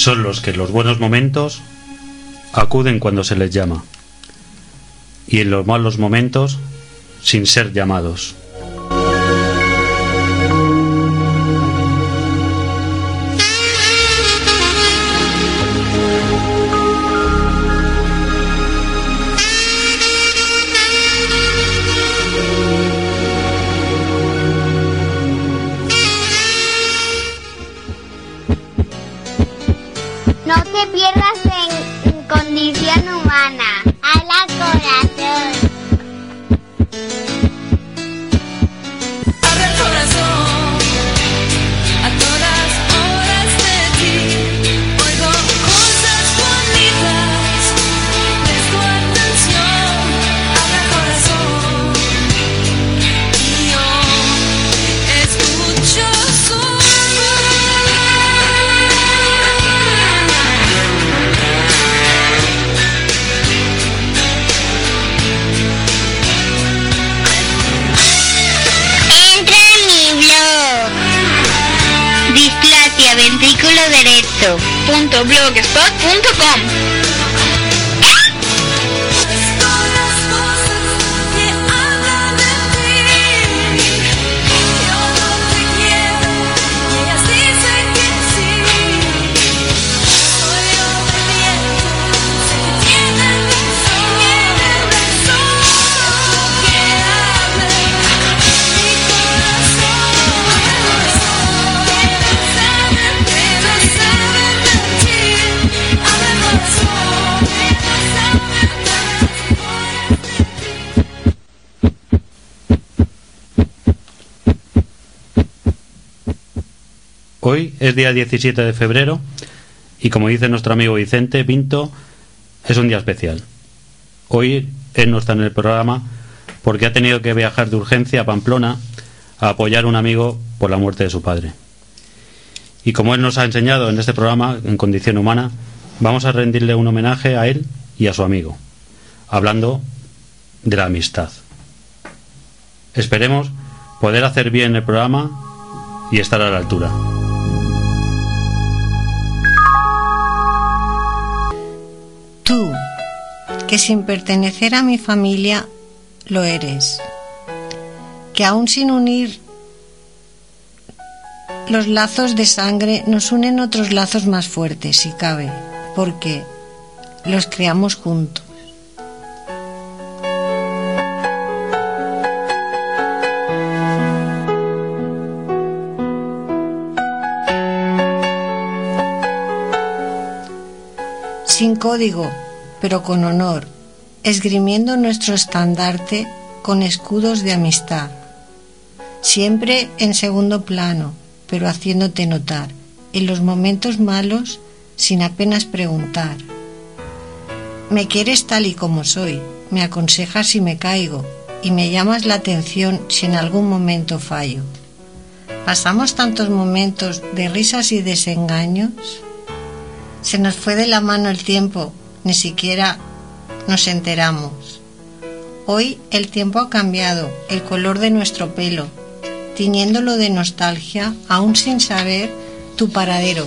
son los que en los buenos momentos acuden cuando se les llama, y en los malos momentos sin ser llamados. No te pierdas en Condición Humana. ¡Hala, corazón! Abre el corazón a todas horas de ti. Oigo cosas bonitas, presto atención. Abre el corazón y yo escucho su voz. Entra en mi blog. Displasia ventrículo derecho. .blogspot.com. Son las voces que hablan de ti. Yo no te quiero y ellas dicen que sí. Soy obediente, sé que tienen razón. Es lo que habla mi corazón. Saben de ti. Abre el corazón. Hoy es día 17 de febrero y, como dice nuestro amigo Vicente Pinto, es un día especial. Hoy él no está en el programa porque ha tenido que viajar de urgencia a Pamplona a apoyar a un amigo por la muerte de su padre. Y como él nos ha enseñado en este programa, en Condición Humana, vamos a rendirle un homenaje a él y a su amigo, hablando de la amistad. Esperemos poder hacer bien el programa y estar a la altura. Tú, que sin pertenecer a mi familia lo eres, que aún sin unir los lazos de sangre nos unen otros lazos más fuertes, si cabe, porque los creamos juntos. Sin código, pero con honor, esgrimiendo nuestro estandarte con escudos de amistad, siempre en segundo plano, pero haciéndote notar, en los momentos malos, sin apenas preguntar. Me quieres tal y como soy, me aconsejas si me caigo, y me llamas la atención si en algún momento fallo. Pasamos tantos momentos de risas y desengaños. Se nos fue de la mano el tiempo, ni siquiera nos enteramos. Hoy el tiempo ha cambiado el color de nuestro pelo, tiñéndolo de nostalgia, aún sin saber tu paradero.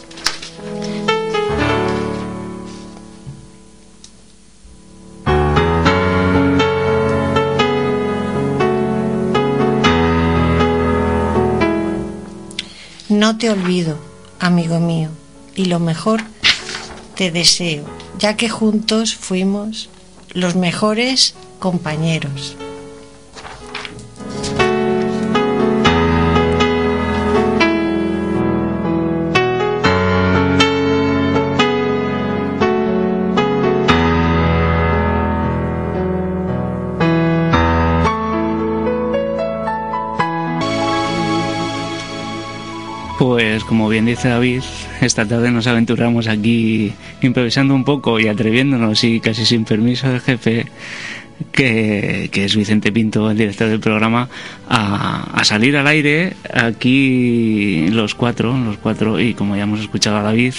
No te olvido, amigo mío, y lo mejor te deseo, ya que juntos fuimos los mejores compañeros. Pues como bien dice David, esta tarde nos aventuramos aquí improvisando un poco y atreviéndonos y casi sin permiso del jefe, que es Vicente Pinto, el director del programa, a salir al aire aquí los cuatro, y como ya hemos escuchado a David,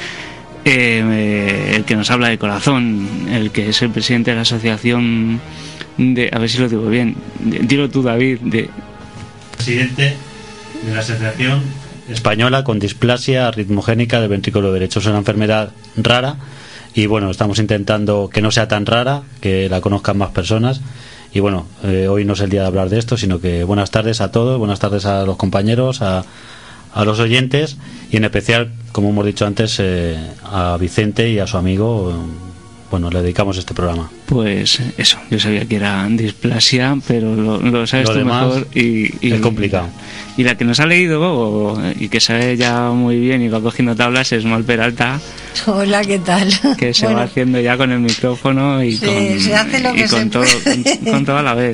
el que nos habla de corazón, el que es el presidente de la asociación de, a ver si lo digo bien, dilo tú, David, de Presidente de la asociación española con displasia ritmogénica del ventrículo derecho. Es una enfermedad rara y bueno, estamos intentando que no sea tan rara, que la conozcan más personas. Y bueno, hoy no es el día de hablar de esto, sino que buenas tardes a todos, buenas tardes a los compañeros, a los oyentes y en especial, como hemos dicho antes, a Vicente y a su amigo. Bueno, le dedicamos este programa. Pues eso, yo sabía que era displasia, pero lo sabes Lo tú demás mejor y es complicado. Y la que nos ha leído y que sabe ya muy bien y va cogiendo tablas es Mal Peralta, Hola, ¿qué tal? que se Bueno, va haciendo ya con el micrófono y Sí, con, se hace lo y que con se todo, puede. con todo a la vez.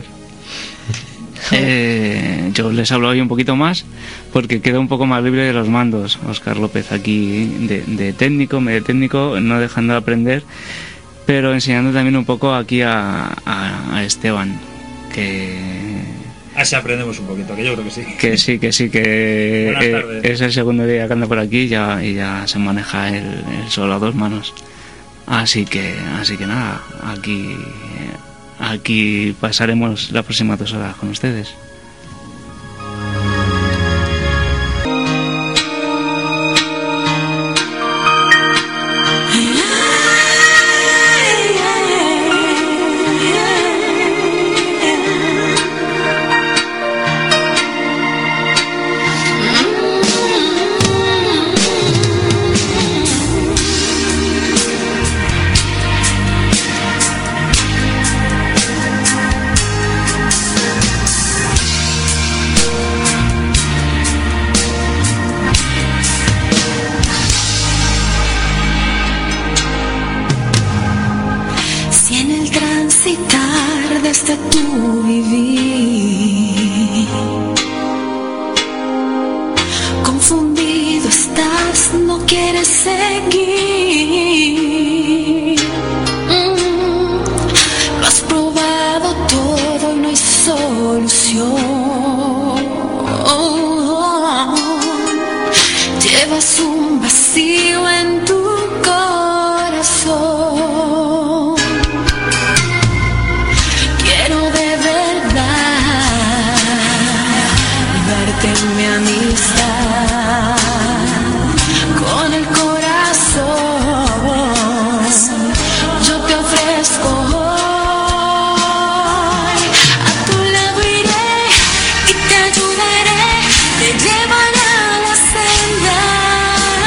Yo les hablo hoy un poquito más porque quedo un poco más libre de los mandos. Óscar López aquí de técnico, medio técnico, no dejando de aprender, pero enseñando también un poco aquí a Esteban, que Así aprendemos un poquito, que yo creo que sí. que Buenas tardes. es el segundo día que anda por aquí y ya se maneja él solo a dos manos. Así que nada, aquí pasaremos las próximas 2 horas con ustedes. Si en el transitar de este tu vivir confundido estás, no quieres seguir. Lo has probado todo y no hay solución. Llevas un vacío en tu corazón. Quiero de verdad darte mi amistad con el corazón. Yo te ofrezco hoy, a tu lado iré y te ayudaré, te llevaré a la senda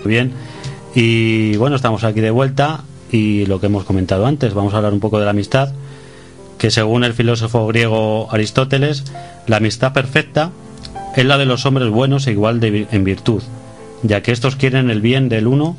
bien. Y bueno, estamos aquí de vuelta y lo que hemos comentado antes, vamos a hablar un poco de la amistad, que según el filósofo griego Aristóteles, la amistad perfecta es la de los hombres buenos e igual en virtud, ya que estos quieren el bien de uno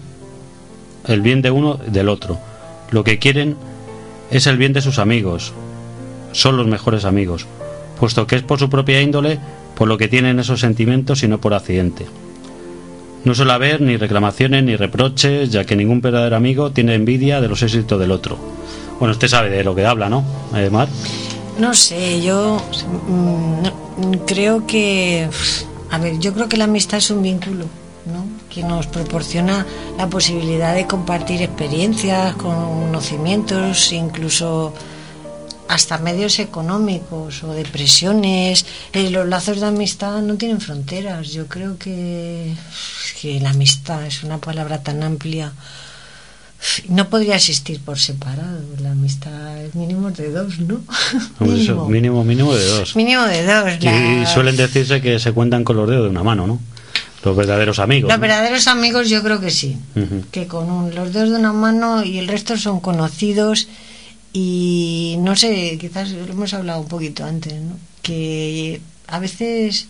del otro. Lo que quieren es el bien de sus amigos, son los mejores amigos, puesto que es por su propia índole por lo que tienen esos sentimientos y no por accidente. No suele haber ni reclamaciones ni reproches, ya que ningún verdadero amigo tiene envidia de los éxitos del otro. Bueno, usted sabe de lo que habla, ¿no, Mar? No sé, yo creo que... A ver, yo creo que la amistad es un vínculo, ¿no?, que nos proporciona la posibilidad de compartir experiencias, conocimientos, incluso hasta medios económicos o depresiones. Los lazos de amistad no tienen fronteras. Yo creo que la amistad es una palabra tan amplia. No podría existir por separado. La amistad es mínimo de dos, ¿no? Mínimo de dos. Mínimo de dos. Y suelen decirse que se cuentan con los dedos de una mano, ¿no? Los verdaderos amigos. Los ¿no? verdaderos amigos yo creo que sí. Uh-huh. Que con los dedos de una mano y el resto son conocidos. Y no sé, quizás lo hemos hablado un poquito antes, ¿no?, que a veces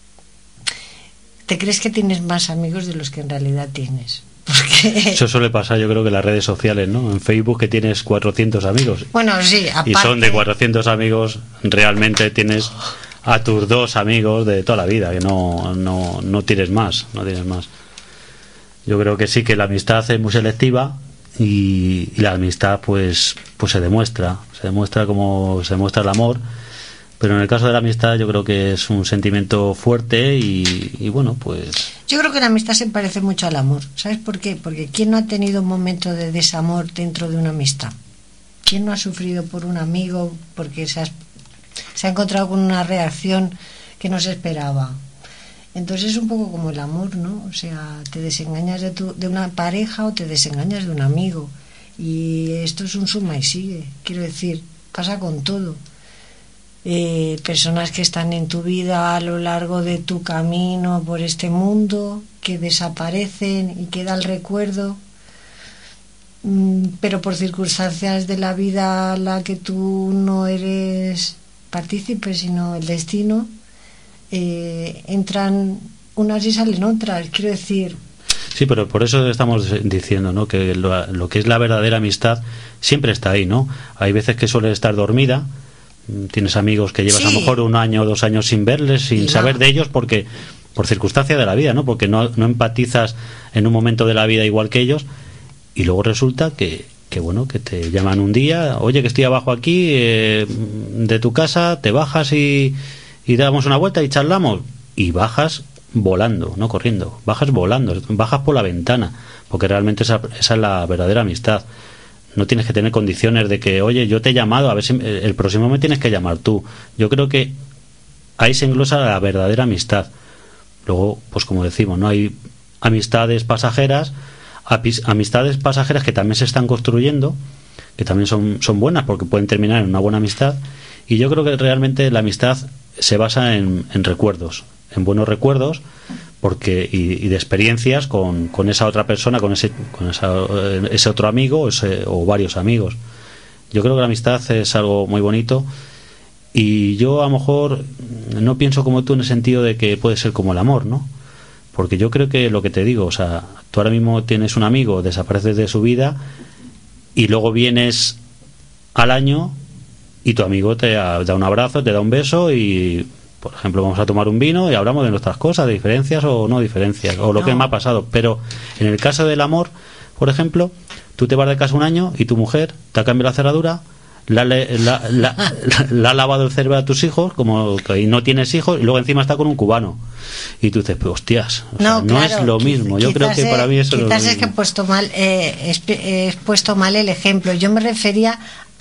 te crees que tienes más amigos de los que en realidad tienes. Porque... Eso suele pasar, yo creo que en las redes sociales, ¿no? En Facebook, que tienes 400 amigos. Bueno, sí, aparte... Y son de 400 amigos, realmente tienes a tus 2 amigos de toda la vida, que no tienes más, Yo creo que sí, que la amistad es muy selectiva. Y la amistad pues se demuestra como se demuestra el amor, pero en el caso de la amistad yo creo que es un sentimiento fuerte y bueno, pues yo creo que la amistad se parece mucho al amor. ¿Sabes por qué? Porque ¿quién no ha tenido un momento de desamor dentro de una amistad? ¿Quién no ha sufrido por un amigo porque se ha encontrado con una reacción que no se esperaba? Entonces es un poco como el amor, ¿no? O sea, te desengañas de una pareja o te desengañas de un amigo. Y esto es un suma y sigue. Quiero decir, pasa con todo. Personas que están en tu vida a lo largo de tu camino por este mundo, que desaparecen y queda el recuerdo, pero por circunstancias de la vida a la que tú no eres partícipe, sino el destino, entran unas y salen otras, quiero decir. Sí, pero por eso estamos diciendo, ¿no?, que lo que es la verdadera amistad siempre está ahí, ¿no? Hay veces que suele estar dormida. Tienes amigos que llevas a lo mejor 1 año o 2 años sin verles, sin saber de ellos, porque por circunstancia de la vida, ¿no? Porque no empatizas en un momento de la vida igual que ellos, y luego resulta que bueno, que te llaman un día, oye, que estoy abajo aquí de tu casa, te bajas y damos una vuelta y charlamos, y bajas volando, no corriendo, bajas volando, bajas por la ventana, porque realmente esa es la verdadera amistad. No tienes que tener condiciones de que, oye, yo te he llamado, a ver si el próximo me tienes que llamar tú. Yo creo que ahí se englosa la verdadera amistad. Luego, pues como decimos, no hay amistades pasajeras que también se están construyendo, que también son buenas porque pueden terminar en una buena amistad. Y yo creo que realmente la amistad se basa en recuerdos, en buenos recuerdos, porque y de experiencias con esa otra persona, con ese otro amigo o varios amigos. Yo creo que la amistad es algo muy bonito, y yo a lo mejor no pienso como tú en el sentido de que puede ser como el amor, ¿no? Porque yo creo que lo que te digo, o sea, tú ahora mismo tienes un amigo, desapareces de su vida y luego vienes al año y tu amigo te da un abrazo, te da un beso y, por ejemplo, vamos a tomar un vino y hablamos de nuestras cosas, de diferencias o no diferencias, o lo que me ha pasado. Pero en el caso del amor, por ejemplo, tú te vas de casa 1 año y tu mujer te ha cambiado la cerradura, la ha lavado el cerebro a tus hijos, como que no tienes hijos, y luego encima está con un cubano. Y tú dices, pues, hostias, o sea, no es lo mismo. Yo creo que para mí eso es lo mismo. Quizás es que he puesto mal el ejemplo. Yo me refería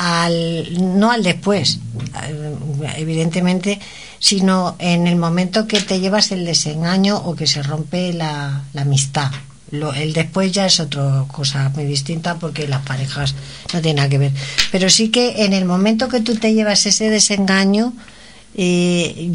no al después, evidentemente, sino en el momento que te llevas el desengaño o que se rompe la amistad. El después ya es otra cosa muy distinta, porque las parejas no tienen nada que ver. Pero sí que en el momento que tú te llevas ese desengaño,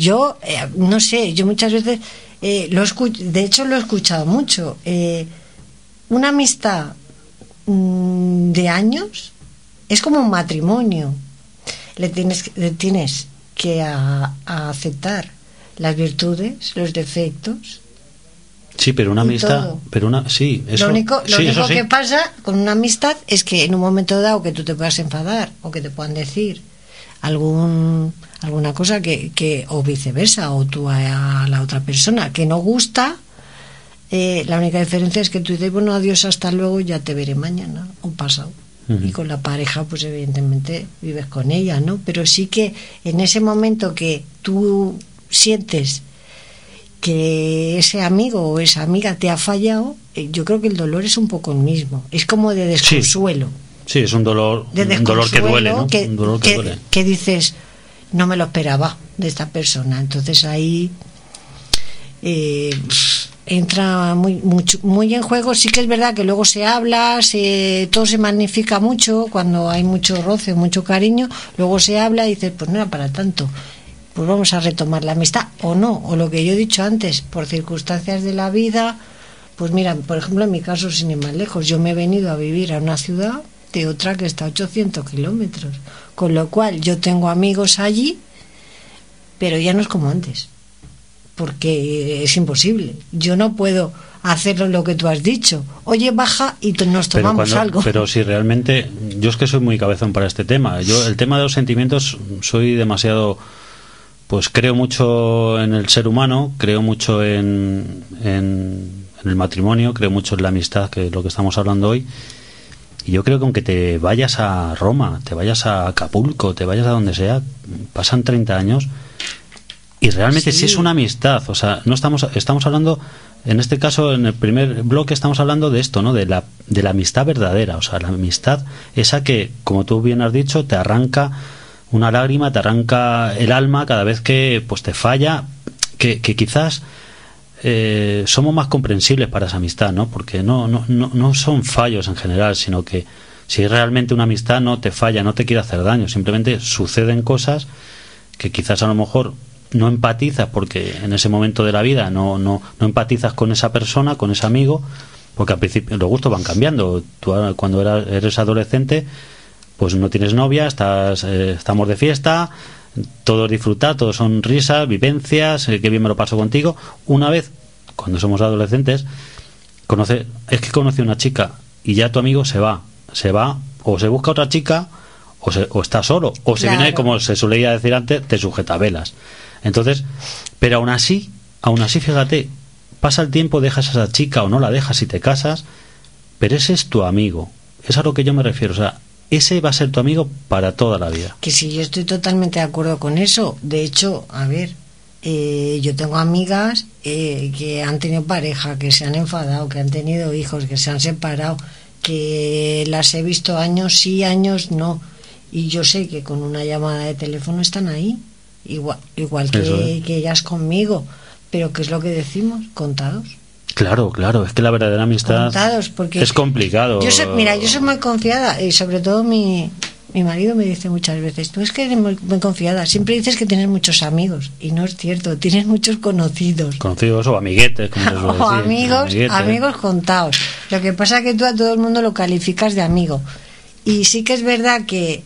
yo no sé, yo muchas veces de hecho lo he escuchado mucho. una amistad de años es como un matrimonio. Le tienes que a aceptar las virtudes, los defectos. Sí, pero una y amistad, todo. sí, eso. Lo único sí, eso sí. que pasa con una amistad es que en un momento dado que tú te puedas enfadar o que te puedan decir alguna cosa que o viceversa, o tú a la otra persona que no gusta, la única diferencia es que tú dices, bueno, adiós, hasta luego, ya te veré mañana o pasado. Y con la pareja, pues evidentemente vives con ella, ¿no? Pero sí que en ese momento que tú sientes que ese amigo o esa amiga te ha fallado, yo creo que el dolor es un poco el mismo. Es como de desconsuelo. Sí, es un dolor que duele, ¿no? Un dolor que duele. Que dices, no me lo esperaba de esta persona. Entonces ahí entra muy en juego. Sí que es verdad que luego se habla, todo se magnifica mucho cuando hay mucho roce, mucho cariño. Luego se habla y dices, pues no era para tanto. Pues vamos a retomar la amistad o no, o lo que yo he dicho antes, por circunstancias de la vida. Pues mira, por ejemplo, en mi caso, sin ir más lejos, yo me he venido a vivir a una ciudad de otra que está a 800 kilómetros, con lo cual yo tengo amigos allí, pero ya no es como antes, porque es imposible. Yo no puedo hacerlo lo que tú has dicho. Oye, baja y nos tomamos algo. Pero si realmente, yo es que soy muy cabezón para este tema. Yo el tema de los sentimientos soy demasiado. Pues creo mucho en el ser humano, creo mucho en el matrimonio, creo mucho en la amistad, que es lo que estamos hablando hoy. Y yo creo que aunque te vayas a Roma, te vayas a Acapulco, te vayas a donde sea, pasan 30 años y realmente sí es una amistad. O sea, no estamos hablando, en este caso, en el primer bloque estamos hablando de esto, ¿no? De la amistad verdadera. O sea, la amistad esa que, como tú bien has dicho, te arranca una lágrima, te arranca el alma cada vez que pues te falla, que quizás somos más comprensibles para esa amistad, ¿no? Porque no son fallos en general, sino que si realmente una amistad no te falla, no te quiere hacer daño, simplemente suceden cosas que quizás a lo mejor no empatizas, porque en ese momento de la vida no empatizas con esa persona, con ese amigo, porque al principio los gustos van cambiando. Tú cuando eres adolescente, pues no tienes novia, estamos de fiesta, todo es disfrutar, todo son risas, vivencias, qué bien me lo paso contigo. Una vez, cuando somos adolescentes, conocí una chica y ya tu amigo se va, o se busca otra chica, o está solo, o se viene, como se solía decir antes, de sujetavelas. Entonces, pero aún así, fíjate, pasa el tiempo, dejas a esa chica o no la dejas y te casas, pero ese es tu amigo, es a lo que yo me refiero. O sea, ese va a ser tu amigo para toda la vida. Que sí, yo estoy totalmente de acuerdo con eso. De hecho, a ver, yo tengo amigas que han tenido pareja, que se han enfadado, que han tenido hijos, que se han separado, que las he visto años sí, años no, y yo sé que con una llamada de teléfono están ahí, igual que ellas conmigo. Pero ¿qué es lo que decimos? Contados. Claro, es que la verdadera amistad Contados, porque es complicado. Yo soy muy confiada, y sobre todo mi marido me dice muchas veces, tú es que eres muy confiada, siempre dices que tienes muchos amigos, y no es cierto, tienes muchos conocidos o amiguetes, como se suele decir, amigos contados. Lo que pasa es que tú a todo el mundo lo calificas de amigo, y sí que es verdad que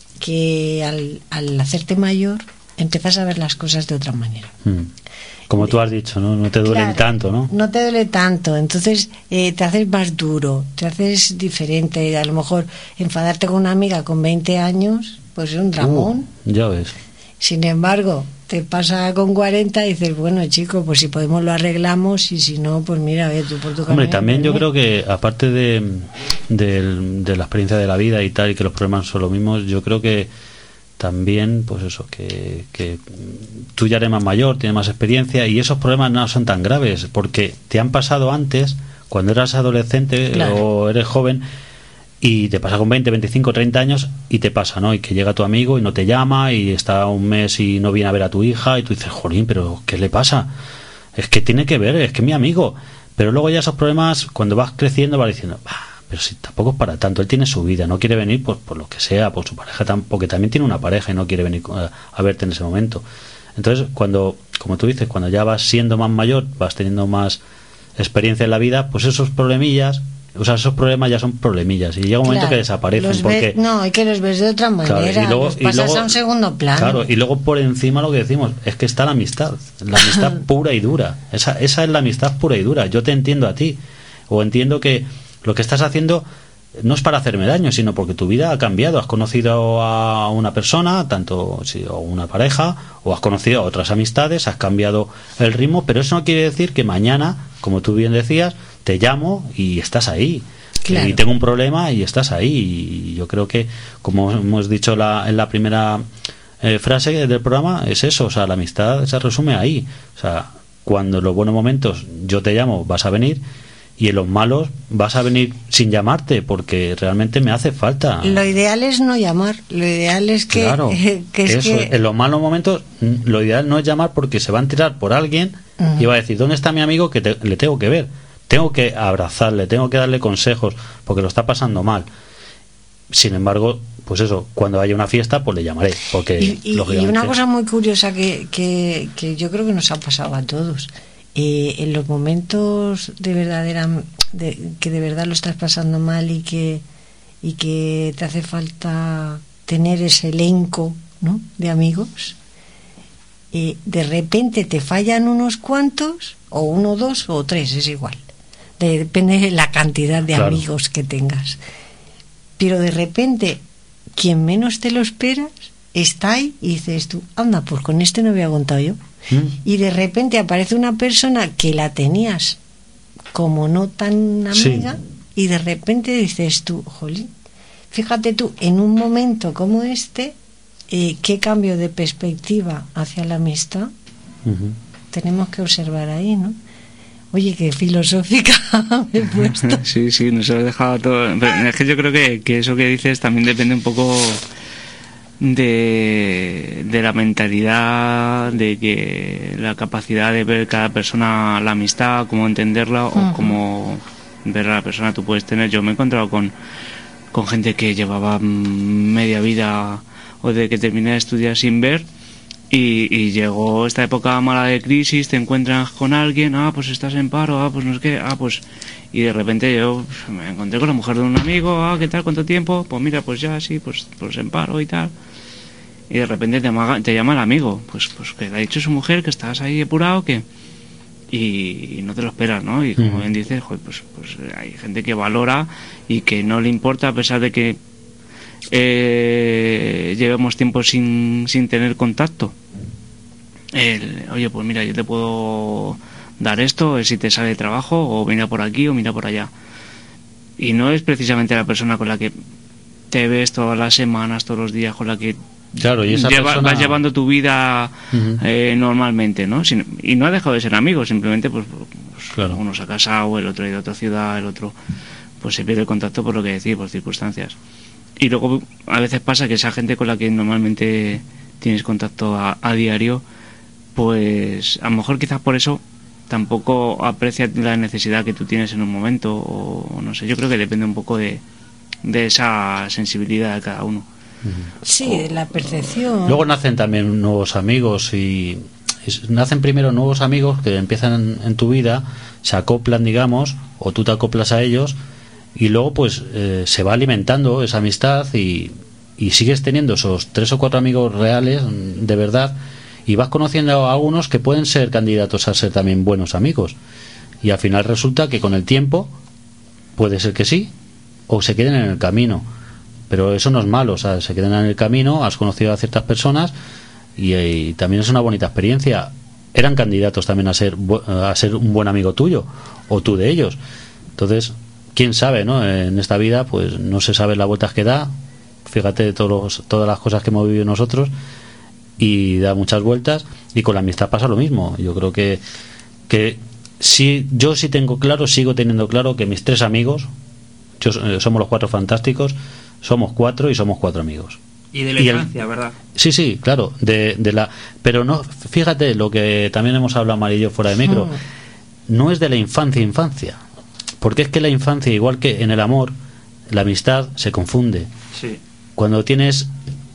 al hacerte mayor empiezas a ver las cosas de otra manera. Como tú has dicho, no te duelen tanto, ¿no? No te duele tanto, entonces te haces más duro, te haces diferente. A lo mejor enfadarte con una amiga con 20 años, pues es un dramón. Ya ves. Sin embargo, te pasa con 40 y dices, bueno, chico, pues si podemos lo arreglamos, y si no, pues mira, tú por tu camino. Hombre, también yo creo que, aparte de la experiencia de la vida y tal, y que los problemas son los mismos, yo creo que también, pues eso, que tú ya eres más mayor, tienes más experiencia, y esos problemas no son tan graves, porque te han pasado antes, cuando eras adolescente, claro, o eres joven, y te pasa con 20, 25, 30 años, y te pasa, ¿no? Y que llega tu amigo y no te llama, y está un mes y no viene a ver a tu hija, y tú dices, jolín, pero ¿qué le pasa? Es que tiene que ver, es que es mi amigo. Pero luego ya esos problemas, cuando vas creciendo, vas diciendo, pero si tampoco es para tanto, él tiene su vida, no quiere venir por lo que sea, por su pareja, porque también tiene una pareja y no quiere venir a verte en ese momento. Entonces, cuando, como tú dices, cuando ya vas siendo más mayor, vas teniendo más experiencia en la vida, pues esos problemillas o sea, esos problemas ya son problemillas y llega un momento Claro, que desaparecen los porque no, y que los ves de otra Claro, manera, los pasas a un segundo plano. Claro, y luego por encima lo que decimos es que está la amistad pura y dura. Esa es la amistad pura y dura. Yo te entiendo a ti, o entiendo que lo que estás haciendo no es para hacerme daño, sino porque tu vida ha cambiado. Has conocido a una persona, tanto si o una pareja, o has conocido a otras amistades, has cambiado el ritmo, pero eso no quiere decir que mañana, como tú bien decías, te llamo y estás ahí. Claro. Y tengo un problema y estás ahí. Y yo creo que, como hemos dicho en la primera frase del programa, es eso. O sea, la amistad se resume ahí. O sea, cuando en los buenos momentos yo te llamo, vas a venir, y en los malos vas a venir sin llamarte, porque realmente me hace falta. Lo ideal es no llamar, lo ideal es que, Claro, que es eso, que en los malos momentos lo ideal no es llamar, porque se va a enterar por alguien y va a decir, ¿dónde está mi amigo que le tengo que ver? Tengo que abrazarle, tengo que darle consejos, porque lo está pasando mal. Sin embargo, pues eso, cuando haya una fiesta, pues le llamaré, porque y lógicamente... una cosa muy curiosa que yo creo que nos ha pasado a todos, en los momentos que de verdad lo estás pasando mal y que te hace falta tener ese elenco, ¿no?, de amigos, de repente te fallan unos cuantos, o uno, dos o tres, es igual, depende de la cantidad de Claro. amigos que tengas, pero de repente quien menos te lo esperas está ahí y dices tú, anda, pues con este no había contado yo. Y de repente aparece una persona que la tenías como no tan amiga, y de repente dices tú, jolín, fíjate tú, en un momento como este, qué cambio de perspectiva hacia la amistad tenemos que observar ahí, ¿no? Oye, qué filosófica me he puesto. Sí, nos ha dejado todo. Pero es que yo creo que eso que dices también depende un poco de la mentalidad, de que la capacidad de ver cada persona la amistad, cómo entenderla o cómo ver a la persona tú puedes tener. Yo me he encontrado con gente que llevaba media vida o de que terminé de estudiar sin ver, y llegó esta época mala de crisis, te encuentras con alguien, pues estás en paro, pues no sé qué, pues... Y de repente yo me encontré con la mujer de un amigo, ¿qué tal? ¿Cuánto tiempo? Pues mira, pues ya sí, pues en paro y tal. Y de repente te llama el amigo, pues que le ha dicho su mujer que estás ahí apurado, que... Y no te lo esperas, ¿no? Y como bien dices, joder, pues hay gente que valora y que no le importa, a pesar de que llevemos tiempo sin tener contacto. Oye, pues mira, yo te puedo dar esto, si te sale de trabajo, o mira por aquí o mira por allá. Y no es precisamente la persona con la que te ves todas las semanas, todos los días, con la que Claro, y esa persona... vas llevando tu vida normalmente, ¿no? Y no ha dejado de ser amigo, simplemente pues Claro. uno se ha casado, el otro ha ido a otra ciudad, el otro pues se pierde el contacto por lo que decís, por circunstancias. Y luego a veces pasa que esa gente con la que normalmente tienes contacto a diario, pues a lo mejor quizás por eso tampoco aprecia la necesidad que tú tienes en un momento, o no sé, yo creo que depende un poco de esa sensibilidad de cada uno. Sí, de la percepción. Luego nacen también nuevos amigos y nacen primero nuevos amigos que empiezan en tu vida, se acoplan, digamos, o tú te acoplas a ellos, y luego pues se va alimentando esa amistad y sigues teniendo esos 3 o 4 amigos reales de verdad, y vas conociendo a algunos que pueden ser candidatos a ser también buenos amigos, y al final resulta que con el tiempo puede ser que sí o se queden en el camino, pero eso no es malo, o sea, se quedan en el camino, has conocido a ciertas personas y también es una bonita experiencia. Eran candidatos también a ser un buen amigo tuyo o tú de ellos. Entonces, quién sabe, ¿no? En esta vida pues no se sabe las vueltas que da. Fíjate todas las cosas que hemos vivido nosotros, y da muchas vueltas, y con la amistad pasa lo mismo. Yo creo que yo sí tengo claro, sigo teniendo claro que mis 3 amigos, somos los 4 fantásticos, somos 4 y somos 4 amigos. Y de la infancia, ¿verdad? Sí, claro, pero no, fíjate lo que también hemos hablado María y yo fuera de micro, no es de la infancia, porque es que la infancia, igual que en el amor, la amistad se confunde. Sí. Cuando tienes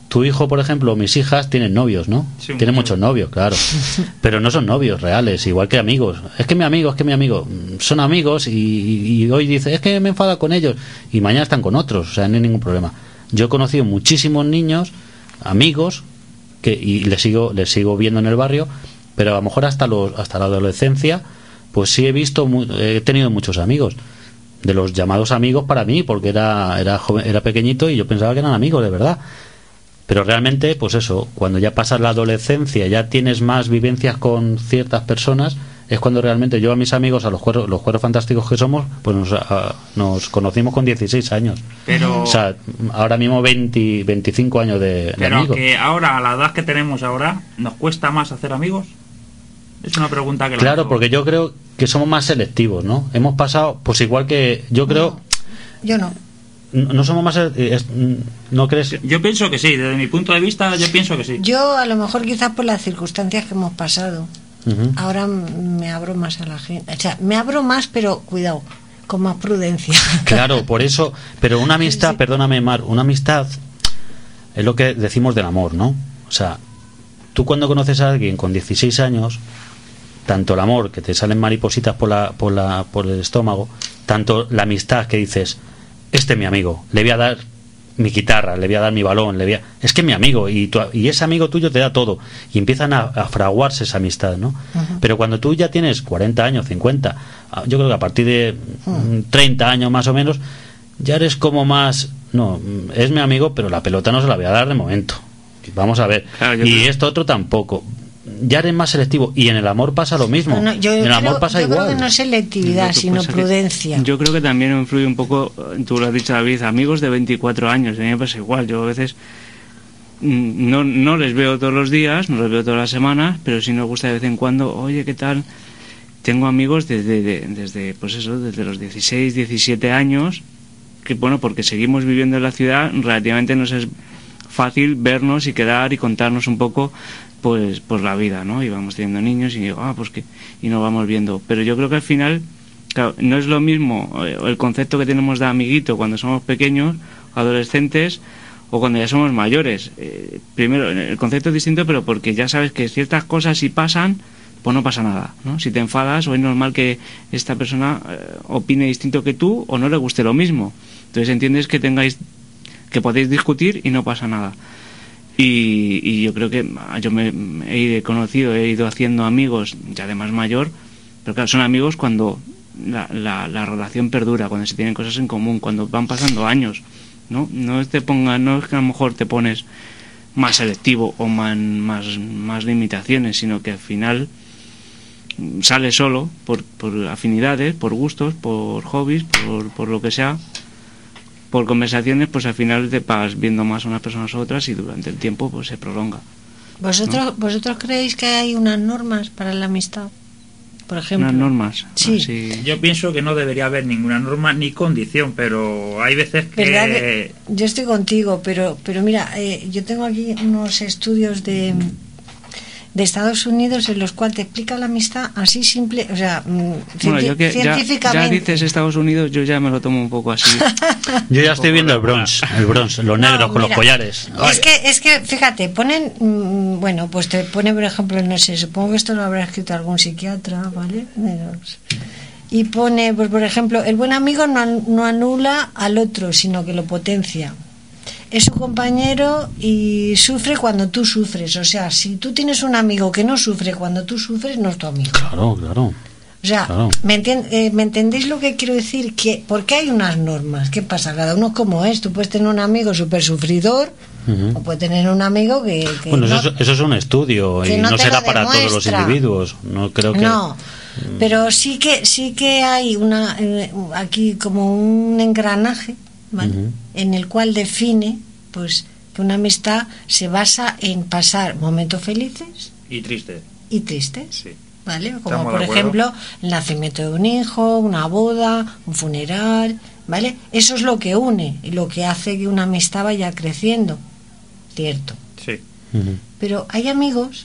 tu hijo, por ejemplo, mis hijas tienen novios, ¿no? Sí, Tienen mucho. muchos novios, claro. Pero no son novios reales, igual que amigos. Es que mi amigo. Son amigos y hoy dice, es que me enfada con ellos. Y mañana están con otros, o sea, no hay ningún problema. Yo he conocido muchísimos niños, amigos, y les sigo viendo en el barrio, pero a lo mejor hasta la adolescencia, pues sí he tenido muchos amigos. De los llamados amigos para mí, porque era pequeñito y yo pensaba que eran amigos de verdad. Pero realmente, pues eso, cuando ya pasas la adolescencia, ya tienes más vivencias con ciertas personas, es cuando realmente yo a mis amigos, a los cueros fantásticos que somos, pues nos conocimos con 16 años. Pero, O sea, ahora mismo 25 años de pero amigos. que ahora, a la edad que tenemos ahora, ¿nos cuesta más hacer amigos? Es una pregunta que Claro, lanzo. porque yo creo que somos más selectivos, ¿no? Hemos pasado, pues igual que yo creo, Yo no. no somos más, ¿no crees? Yo pienso que sí, desde mi punto de vista, yo pienso que sí. Yo a lo mejor quizás por las circunstancias que hemos pasado. Ujú. Ahora me abro más a la gente. O sea, me abro más, pero cuidado, con más prudencia. Claro, por eso, pero una amistad, Sí. perdóname, Mar, una amistad es lo que decimos del amor, ¿no? O sea, tú cuando conoces a alguien con 16 años, tanto el amor, que te salen maripositas por el estómago, tanto la amistad que dices, este es mi amigo, le voy a dar mi guitarra, le voy a dar mi balón, es que es mi amigo, y ese amigo tuyo te da todo, y empiezan a fraguarse esa amistad, ¿no? Pero cuando tú ya tienes 40 años, 50, yo creo que a partir de 30 años más o menos, ya eres como más, no, es mi amigo, pero la pelota no se la voy a dar de momento, vamos a ver, Claro, yo y creo- esto otro tampoco, ya eres más selectivo, y en el amor pasa lo mismo, No, yo en el amor creo, pasa yo igual. creo que no es selectividad, Lo que sino pasa que prudencia. Yo creo que también influye un poco, tú lo has dicho, David, amigos de 24 años, a mí me pasa igual, yo a veces no les veo todos los días, no les veo todas las semanas, pero sí nos gusta de vez en cuando, oye, ¿qué tal? Tengo amigos desde pues eso, desde los 16, 17 años, que bueno, porque seguimos viviendo en la ciudad, relativamente nos es fácil vernos y quedar y contarnos un poco pues la vida, ¿no? Y vamos teniendo niños y pues que y nos vamos viendo, pero yo creo que al final claro, no es lo mismo el concepto que tenemos de amiguito cuando somos pequeños, adolescentes o cuando ya somos mayores. Primero, el concepto es distinto, pero porque ya sabes que ciertas cosas si pasan, pues no pasa nada, ¿no? Si te enfadas o es normal que esta persona opine distinto que tú o no le guste lo mismo. Entonces entiendes que podéis discutir y no pasa nada. Y yo creo que yo me he ido haciendo amigos ya de más mayor, pero claro, son amigos cuando la relación perdura, cuando se tienen cosas en común, cuando van pasando años, ¿no? No es que a lo mejor te pones más selectivo o más limitaciones, sino que al final sales solo por afinidades, por gustos, por hobbies, por lo que sea, por conversaciones, pues al final te vas viendo más a unas personas a otras y durante el tiempo pues se prolonga. ¿Vosotros creéis que hay unas normas para la amistad? Por ejemplo. Unas normas. Sí. así. Yo pienso que no debería haber ninguna norma ni condición, pero hay veces que... ¿Verdad que- yo estoy contigo, pero mira, yo tengo aquí unos estudios de Estados Unidos en los cuales te explica la amistad así simple, o sea, Bueno, yo que ya científicamente. dices Estados Unidos, yo ya me lo tomo un poco así. Yo ya estoy viendo el Bronx, los negros No, con los mira, collares. Es que, fíjate, ponen, bueno, pues te pone, por ejemplo, no sé, supongo que esto lo habrá escrito algún psiquiatra, ¿vale? Y pone, pues por ejemplo, el buen amigo no anula al otro, sino que lo potencia. Es su compañero y sufre cuando tú sufres. O sea, si tú tienes un amigo que no sufre cuando tú sufres, no es tu amigo. Claro, claro. O sea, Claro. ¿me entendéis lo que quiero decir? Que porque hay unas normas. ¿Qué pasa? Cada uno es como es. Tú puedes tener un amigo súper sufridor Ujú. o puedes tener un amigo que Bueno, no, eso es un estudio que y no no te será lo para todos los demuestra. individuos. No creo que. No, pero sí que hay una aquí como un engranaje, ¿vale? Ujú. En el cual define pues que una amistad se basa en pasar momentos felices Y triste, y tristes. sí. ¿Vale? Como Estamos de por acuerdo. ejemplo el nacimiento de un hijo, una boda, un funeral, ¿vale? Eso es lo que une y lo que hace que una amistad vaya creciendo, cierto. Sí. Ujú. Pero hay amigos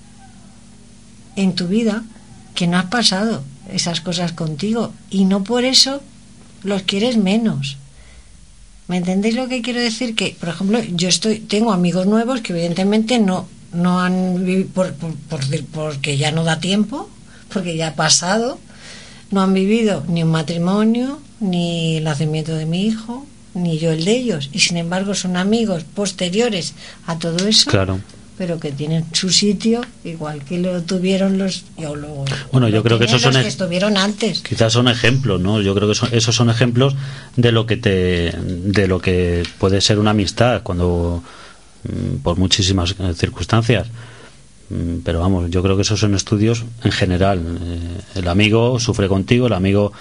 en tu vida que no has pasado esas cosas contigo y no por eso los quieres menos. ¿Me entendéis lo que quiero decir? Que, por ejemplo, tengo amigos nuevos que evidentemente no han vivido, porque ya no da tiempo, porque ya ha pasado, no han vivido ni un matrimonio, ni el nacimiento de mi hijo, ni yo el de ellos, y sin embargo son amigos posteriores a todo eso, Claro. pero que tienen su sitio, igual que lo tuvieron Bueno, yo creo que esos son los que estuvieron antes. quizás son ejemplos, ¿no? Yo creo que esos son ejemplos de lo que puede ser una amistad cuando por muchísimas circunstancias. Pero vamos, yo creo que esos son estudios en general. El amigo sufre contigo, el amigo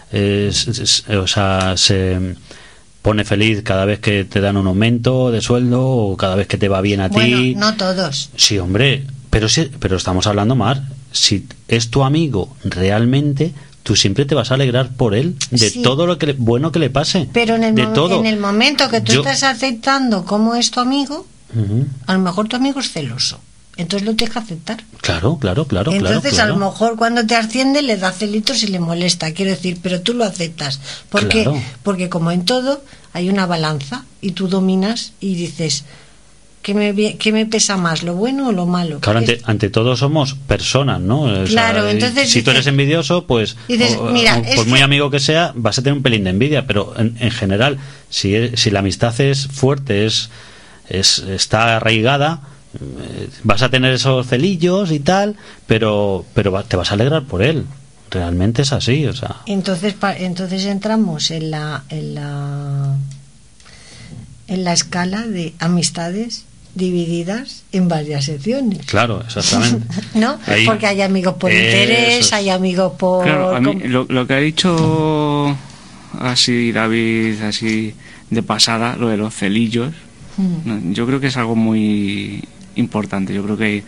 se pone feliz cada vez que te dan un aumento de sueldo o cada vez que te va bien a ti. Bueno, no todos. Sí, hombre, pero estamos hablando, Mar, si es tu amigo realmente, tú siempre te vas a alegrar por él de Sí. todo lo bueno que le pase. Pero en el momento que tú Yo- estás aceptando cómo es tu amigo, Ujú. a lo mejor tu amigo es celoso. Entonces lo tienes que aceptar. Claro. Entonces claro. a lo mejor cuando te asciende le da celitos y le molesta, quiero decir, pero tú lo aceptas. Porque, Claro. porque como en todo hay una balanza y tú dominas y dices, ¿qué me pesa más, lo bueno o lo malo? Claro, ante todo somos personas, ¿no? O Claro, sea, entonces si tú dices- eres envidioso, pues dices, mira, es por muy que- amigo que sea, vas a tener un pelín de envidia, pero en general, si la amistad es fuerte, está arraigada, vas a tener esos celillos y tal, pero te vas a alegrar por él. Realmente es así, o sea. Entonces entramos en la escala de amistades divididas en varias secciones. Claro, exactamente. ¿No? Ahí. Porque hay amigos por Eso interés, es. hay amigos por... Claro, a mí lo que ha dicho así David, así de pasada, lo de los celillos, no, yo creo que es algo muy importante. Yo creo que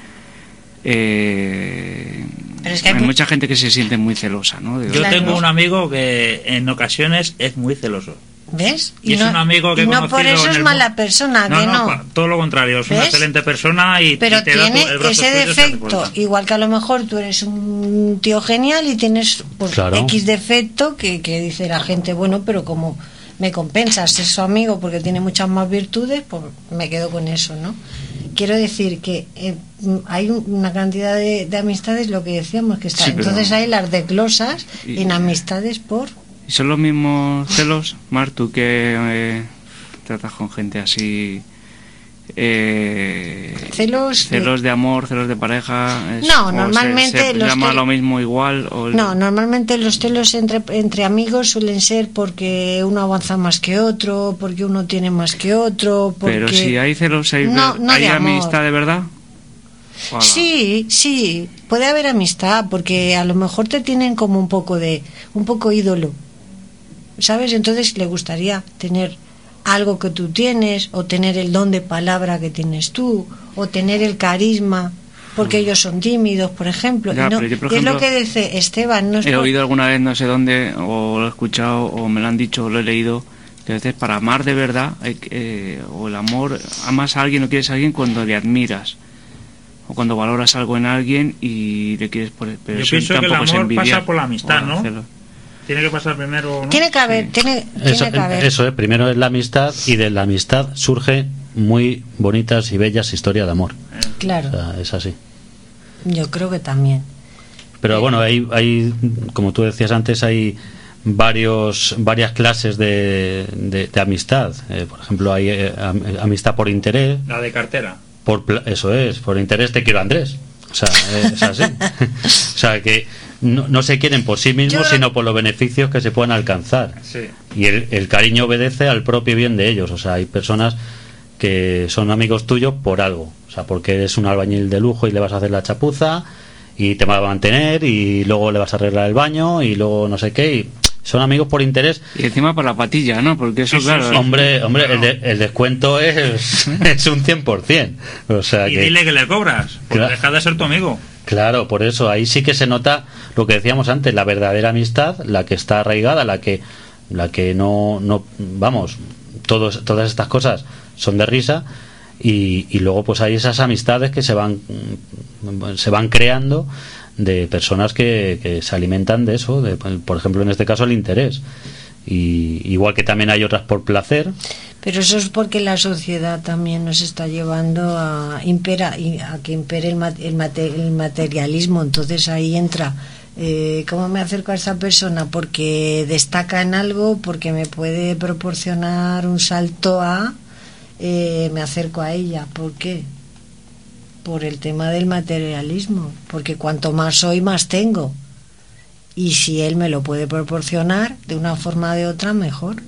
Pero es que hay hay mu- mucha gente que se siente muy celosa, ¿no? Yo Claro. tengo un amigo que en ocasiones es muy celoso. ¿Ves? Y es un amigo que he y no por conocido eso en es el mala mu- persona, que no. Todo lo contrario, es una ¿Ves? excelente persona y Pero te da tiene el brazo ese tuyo, se hace defecto, fuerza. igual que a lo mejor tú eres un tío genial y tienes pues, Claro. X defecto que dice la gente, bueno, pero como me compensas, es su amigo porque tiene muchas más virtudes, pues me quedo con eso, ¿no? Quiero decir que hay una cantidad de amistades, lo que decíamos, que está. Sí, pero- Entonces hay las desglosas Y- en amistades por... ¿Y son los mismos celos, Mar, tú que tratas con gente así? Celos de amor, celos de pareja. No, o normalmente se los llama cel- lo mismo igual. O No, normalmente los celos entre amigos suelen ser porque uno avanza más que otro, porque uno tiene más que otro, porque... Pero si hay celos, hay, No ¿hay de amor. amistad de verdad. Hola. Sí, puede haber amistad, porque a lo mejor te tienen como un poco ídolo, ¿sabes? Entonces le gustaría tener algo que tú tienes, o tener el don de palabra que tienes tú, o tener el carisma, porque ellos son tímidos, por ejemplo. Ya, y no- pero yo, por y es lo ejemplo, que dice Esteban, no es He por- oído alguna vez, no sé dónde, o lo he escuchado, o me lo han dicho, o lo he leído, que a veces para amar de verdad, o el amor, amas a alguien o quieres a alguien cuando le admiras, o cuando valoras algo en alguien y le quieres por pero Yo eso pienso que el tampoco es amor envidiar, pasa por la amistad, o ¿no? celos. Tiene que pasar primero, ¿no? Tiene que haber, tiene que haber. Eso es, primero es la amistad y de la amistad surge muy bonitas y bellas historias de amor. Claro, O sea, es así. yo creo que también. Pero bueno, hay, como tú decías antes, hay varias clases de amistad. Por ejemplo, hay amistad por interés. La de cartera. Eso es, por interés te quiero, Andrés. O sea, es así. O sea, que no se quieren por sí mismos, Yo- sino por los beneficios que se pueden alcanzar. Sí. Y el cariño obedece al propio bien de ellos. O sea, hay personas que son amigos tuyos por algo. O sea, porque eres un albañil de lujo y le vas a hacer la chapuza y te va a mantener y luego le vas a arreglar el baño y luego no sé qué. Y son amigos por interés. Y encima por la patilla, ¿no? Porque eso, Sí, sí, claro, sí. Hombre, Claro. el descuento es un 100%. O sea Y que... dile que le cobras, porque Claro. deja de ser tu amigo. Claro, por eso ahí sí que se nota lo que decíamos antes, la verdadera amistad, la que está arraigada, la que no vamos, todas estas cosas son de risa y luego pues hay esas amistades que se van creando de personas que se alimentan de eso, por ejemplo en este caso el interés. Y igual que también hay otras por placer. Pero eso es porque la sociedad también nos está llevando a que impere el materialismo. Entonces ahí entra, ¿cómo me acerco a esa persona? Porque destaca en algo, porque me puede proporcionar un salto a, me acerco a ella. ¿Por qué? Por el tema del materialismo. Porque cuanto más soy, más tengo. Y si él me lo puede proporcionar de una forma o de otra, mejor.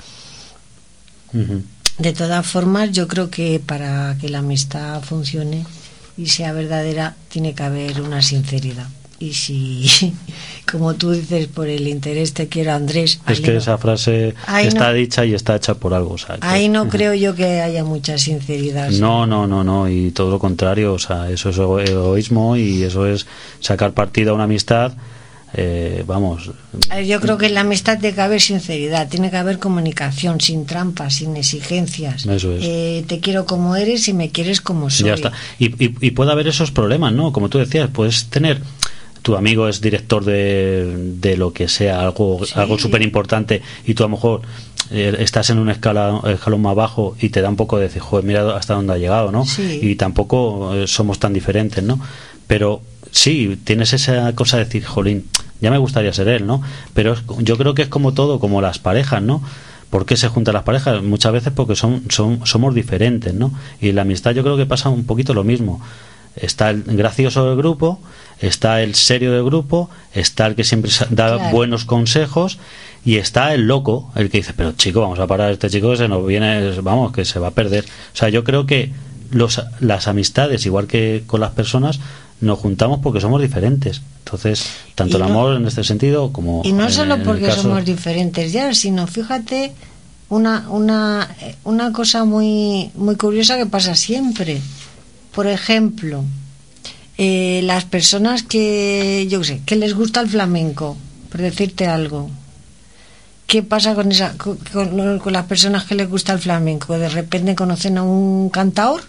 Ujú. De todas formas, yo creo que para que la amistad funcione y sea verdadera, tiene que haber una sinceridad. Y si, como tú dices, por el interés te quiero, Andrés... Es que no. esa frase Ahí está no. dicha y está hecha por algo. O sea, que- Ahí no creo yo que haya mucha sinceridad. No, y todo lo contrario, o sea, eso es egoísmo y eso es sacar partido a una amistad, vamos, Yo creo que en la amistad tiene que haber sinceridad, tiene que haber comunicación, sin trampas, sin exigencias. Eso es. Te quiero como eres y me quieres como soy. ya está. Y puede haber esos problemas, ¿no? Como tú decías, puedes tener... Tu amigo es director de lo que sea, algo súper importante, y tú a lo mejor estás en un escalón más bajo y te da un poco de decir, joder, mira hasta dónde ha llegado, ¿no? Sí. Y tampoco somos tan diferentes, ¿no? Pero sí, tienes esa cosa de decir, jolín, ya me gustaría ser él, ¿no? Pero yo creo que es como todo, como las parejas, ¿no? ¿Por qué se juntan las parejas? Muchas veces porque somos diferentes, ¿no? Y en la amistad yo creo que pasa un poquito lo mismo. Está el gracioso del grupo, está el serio del grupo, está el que siempre da Claro. buenos consejos, y está el loco, el que dice, pero chico, vamos a parar a este chico que se nos viene, vamos, que se va a perder. O sea, yo creo que las amistades, igual que con las personas, nos juntamos porque somos diferentes. Entonces, tanto Y el no- amor en este sentido como... Y no en solo el porque caso- somos diferentes ya, sino fíjate una cosa muy, muy curiosa que pasa siempre. Por ejemplo, las personas que, yo qué sé, que les gusta el flamenco, por decirte algo. ¿Qué pasa con las personas que les gusta el flamenco? De repente conocen a un cantaor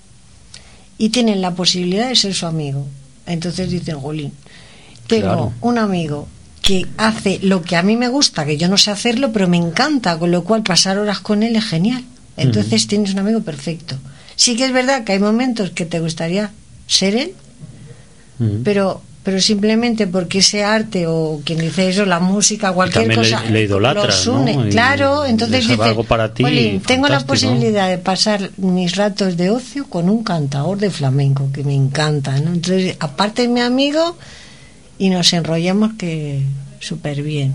y tienen la posibilidad de ser su amigo. Entonces dicen, jolín, tengo Claro. un amigo que hace lo que a mí me gusta, que yo no sé hacerlo, pero me encanta, con lo cual pasar horas con él es genial. Entonces tienes un amigo perfecto. Sí que es verdad que hay momentos que te gustaría ser él, Ujú. pero simplemente porque ese arte, o quien dice eso, la música, cualquier también cosa, le idolatras, los une. ¿no? Y Claro, entonces es dices, algo para ti "Jolín, tengo la fantástico". posibilidad de pasar mis ratos de ocio con un cantador de flamenco que me encanta, ¿no? Entonces, aparte es mi amigo y nos enrollamos que súper bien.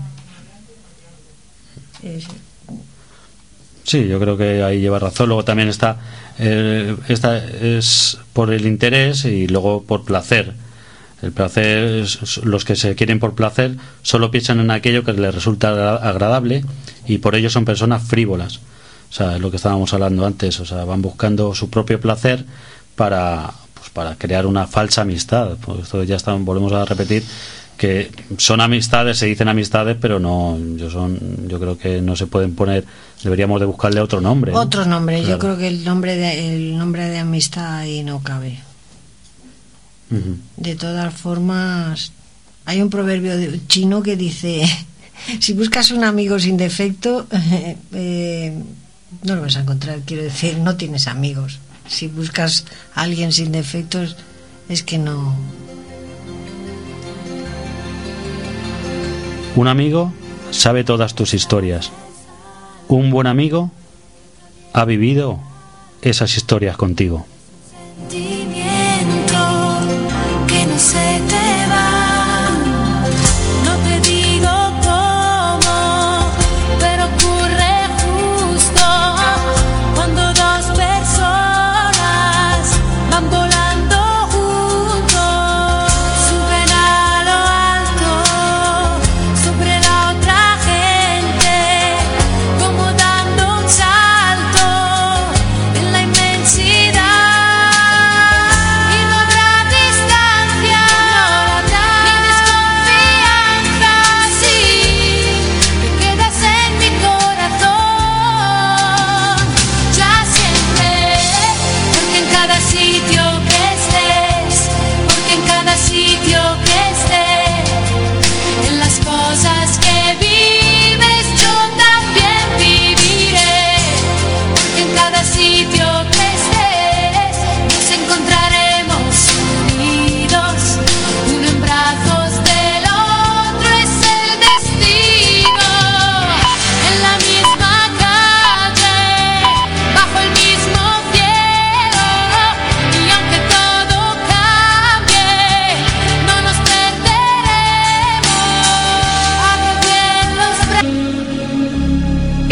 Sí, yo creo que ahí lleva razón. Luego también está esta es por el interés y luego por placer. El placer, los que se quieren por placer solo piensan en aquello que les resulta agradable, y por ello son personas frívolas. O sea, es lo que estábamos hablando antes. O sea, van buscando su propio placer para crear una falsa amistad. Pues esto ya volvemos a repetir que son amistades, se dicen amistades, pero no, yo creo que no se pueden poner, deberíamos de buscarle otro nombre, ¿no? Otro nombre, Claro. yo creo que el nombre de amistad ahí no cabe. Ujú. De todas formas, hay un proverbio chino que dice, si buscas un amigo sin defecto, no lo vas a encontrar, quiero decir, no tienes amigos. Si buscas a alguien sin defectos, es que no... Un amigo sabe todas tus historias. Un buen amigo ha vivido esas historias contigo. Sentimiento que no se te va. No te digo cómo, pero ocurre justo cuando dos personas van volando juntos, suben a lo alto sobre la otra gente, como dando un salto en la inmensidad.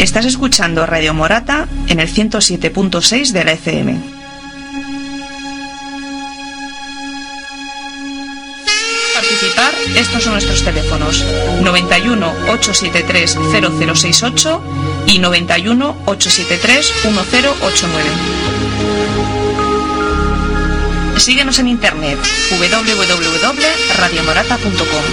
Estás escuchando Radio Morata en el 107.6 de la FM. Participar, estos son nuestros teléfonos: 91 873 0068 y 91 873 1089. Síguenos en internet www.radiomorata.com.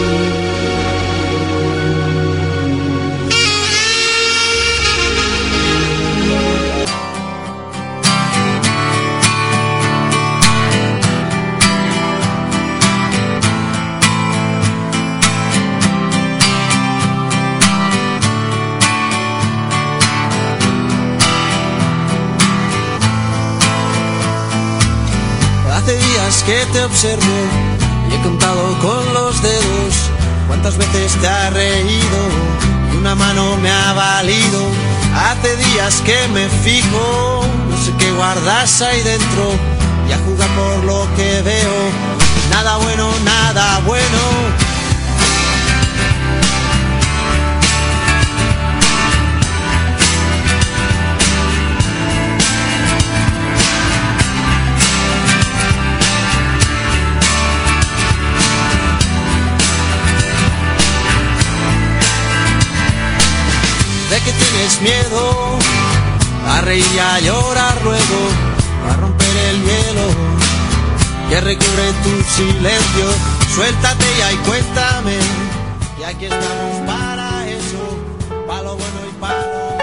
Hace días que te observo y he contado con los dedos cuántas veces te has reído y una mano me ha valido. Hace días que me fijo, no sé qué guardas ahí dentro y a jugar por lo que veo. Nada bueno, nada bueno. De que tienes miedo a reír y a llorar luego, a romper el hielo que recubre tu silencio. Suéltate ya y cuéntame, y aquí estamos para eso, para lo bueno y para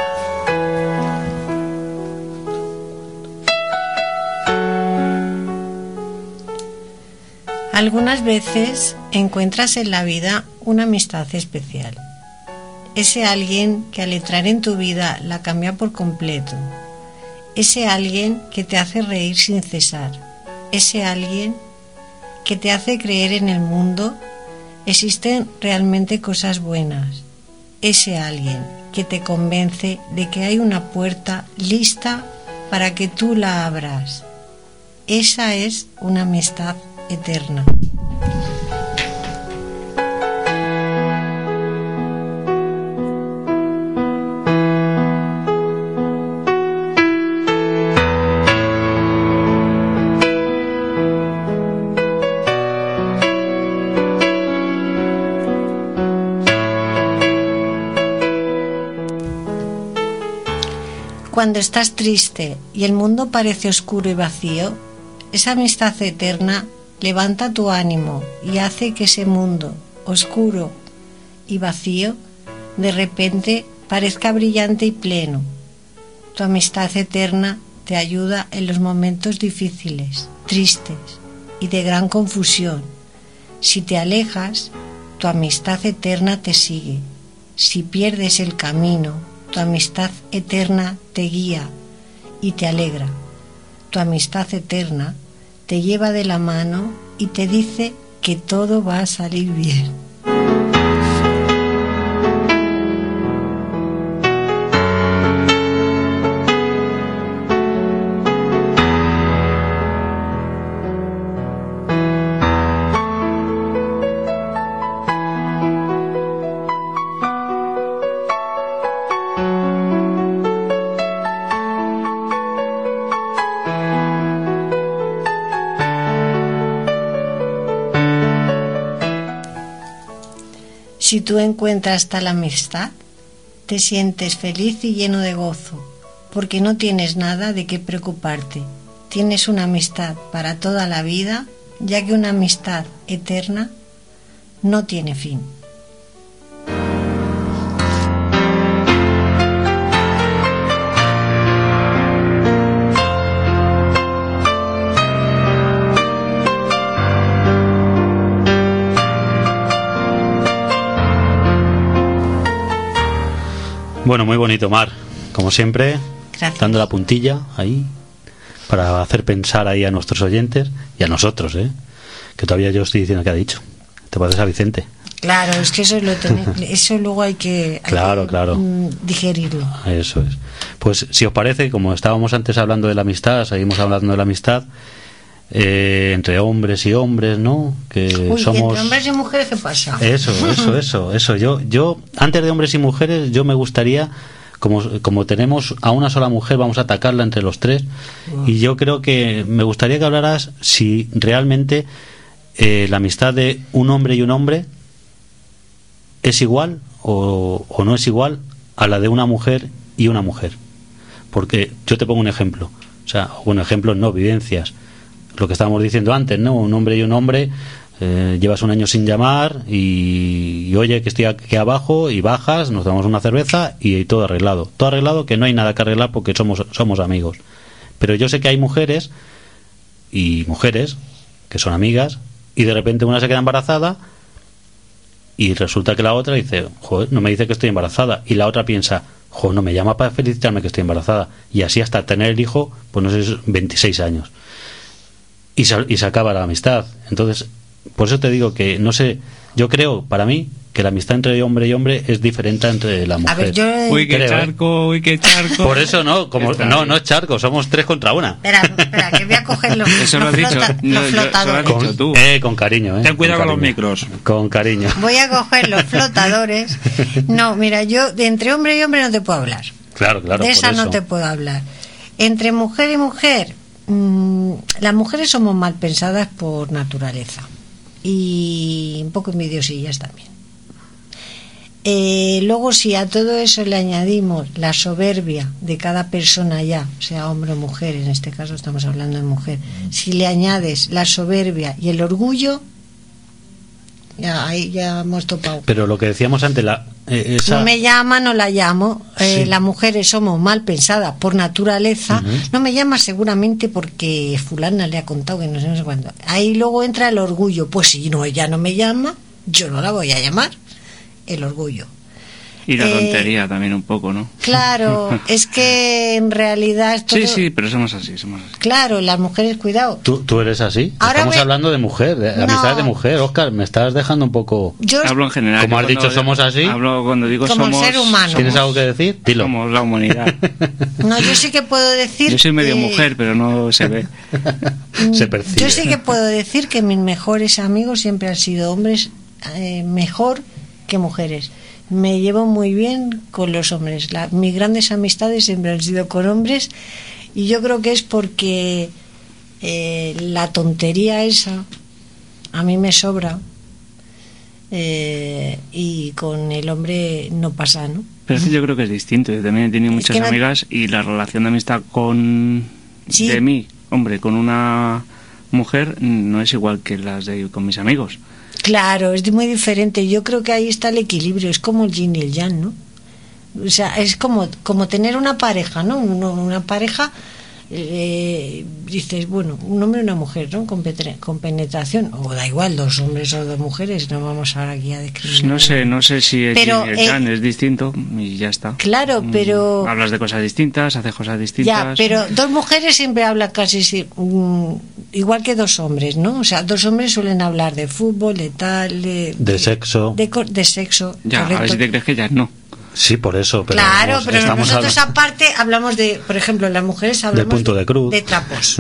lo... Algunas veces encuentras en la vida una amistad especial. Ese alguien que al entrar en tu vida la cambia por completo. Ese alguien que te hace reír sin cesar. Ese alguien que te hace creer en el mundo existen realmente cosas buenas. Ese alguien que te convence de que hay una puerta lista para que tú la abras. Esa es una amistad eterna. Cuando estás triste y el mundo parece oscuro y vacío, esa amistad eterna levanta tu ánimo y hace que ese mundo oscuro y vacío de repente parezca brillante y pleno. Tu amistad eterna te ayuda en los momentos difíciles, tristes y de gran confusión. Si te alejas, tu amistad eterna te sigue. Si pierdes el camino, tu amistad eterna te guía y te alegra. Tu amistad eterna te lleva de la mano y te dice que todo va a salir bien. Si tú encuentras tal amistad, te sientes feliz y lleno de gozo, porque no tienes nada de qué preocuparte. Tienes una amistad para toda la vida, ya que una amistad eterna no tiene fin. Bueno, muy bonito, Mar, como siempre. Gracias. Dando la puntilla ahí para hacer pensar ahí a nuestros oyentes y a nosotros, que todavía yo estoy diciendo que ha dicho. Te pareces a Vicente. Claro, es que eso luego hay que claro. digerirlo. Eso es. Pues si os parece, como estábamos antes hablando de la amistad, seguimos hablando de la amistad entre hombres y hombres, ¿no? Que Uy, somos... entre hombres y mujeres, ¿qué pasa? Eso. Yo antes de hombres y mujeres, yo me gustaría como tenemos a una sola mujer, vamos a atacarla entre los tres. Y yo creo que me gustaría que hablaras si realmente la amistad de un hombre y un hombre es igual o no es igual a la de una mujer y una mujer. Porque yo te pongo un ejemplo, o sea, bueno, ejemplos no, vivencias. Lo que estábamos diciendo antes, ¿no? Un hombre y un hombre, llevas un año sin llamar y oye que estoy aquí abajo y bajas, nos tomamos una cerveza y todo arreglado, que no hay nada que arreglar porque somos amigos. Pero yo sé que hay mujeres que son amigas y de repente una se queda embarazada y resulta que la otra dice, joder, no me dice que estoy embarazada, y la otra piensa, joder, no me llama para felicitarme que estoy embarazada, y así hasta tener el hijo, pues no sé, 26 años y se acaba la amistad. Entonces, por eso te digo que no sé, yo creo, para mí, que la amistad entre hombre y hombre es diferente entre la mujer. A ver, yo... Uy, qué Creo, charco, uy, qué charco. Por eso no, no es charco, somos 3 contra 1. Espera, que voy a coger los, Eso lo los has dicho. los Yo- flotadores. solo has dicho tú. Con cariño, Ten cuidado con los cariño. micros. Con cariño. Voy a coger los flotadores. No, mira, yo de entre hombre y hombre no te puedo hablar. Claro, De por esa no eso. te puedo hablar. Entre mujer y mujer, las mujeres somos mal pensadas por naturaleza y un poco envidiosillas también. Luego, si a todo eso le añadimos la soberbia de cada persona, ya sea hombre o mujer, en este caso estamos hablando de mujer, si le añades la soberbia y el orgullo, ya ahí ya hemos topado. Pero lo que decíamos antes, esa... No me llama, no la llamo. Sí. Las mujeres somos mal pensadas por naturaleza. Ujú. No me llama seguramente porque fulana le ha contado que no sé, no sé cuándo. Ahí luego entra el orgullo. Pues si no, ella no me llama, yo no la voy a llamar. El orgullo. Y la tontería también un poco, ¿no? Claro, es que en realidad es todo... Sí, pero somos así. Claro, las mujeres, cuidado. ¿Tú eres así? Ahora Estamos ve- hablando de mujer, de No. amistad de mujer. Óscar, me estás dejando un poco... Yo, Hablo en general. Como has Cuando dicho, somos así. Hablo cuando digo Como somos... ser humano. ¿Tienes algo que decir? Dilo. Somos la humanidad. no, yo sí que puedo decir... Yo soy medio que- mujer, pero no se ve. Se percibe. Yo sí que puedo decir que mis mejores amigos siempre han sido hombres, mejor que mujeres. Me llevo muy bien con los hombres. Mis grandes amistades siempre han sido con hombres, y yo creo que es porque la tontería esa a mí me sobra, y con el hombre no pasa, ¿no? Pero es que yo creo que es distinto. Yo también he tenido Es muchas que no- amigas y la relación de amistad con... Sí. De mí, hombre, con una mujer no es igual que las de con mis amigos. Claro, es muy diferente. Yo creo que ahí está el equilibrio. Es como el yin y el yang, ¿no? O sea, es como tener una pareja, ¿no? Una pareja, dices, bueno, un hombre y una mujer, ¿no? Con penetración. O da igual, 2 hombres o 2 mujeres. No vamos ahora aquí a discriminar. Pues no sé si el Pero, yin y el yang es distinto y ya está. Claro, pero... Hablas de cosas distintas, haces cosas distintas. Ya, pero 2 mujeres siempre hablan casi igual que 2 hombres, ¿no? O sea, 2 hombres suelen hablar de fútbol, de tal, De sexo. de sexo. Ya, a ver correcto. si te crees que ya no. Sí, por eso. Pero Claro, vamos, pero estamos nosotros hablando- aparte hablamos de, por ejemplo, las mujeres hablamos punto de cruz. de trapos,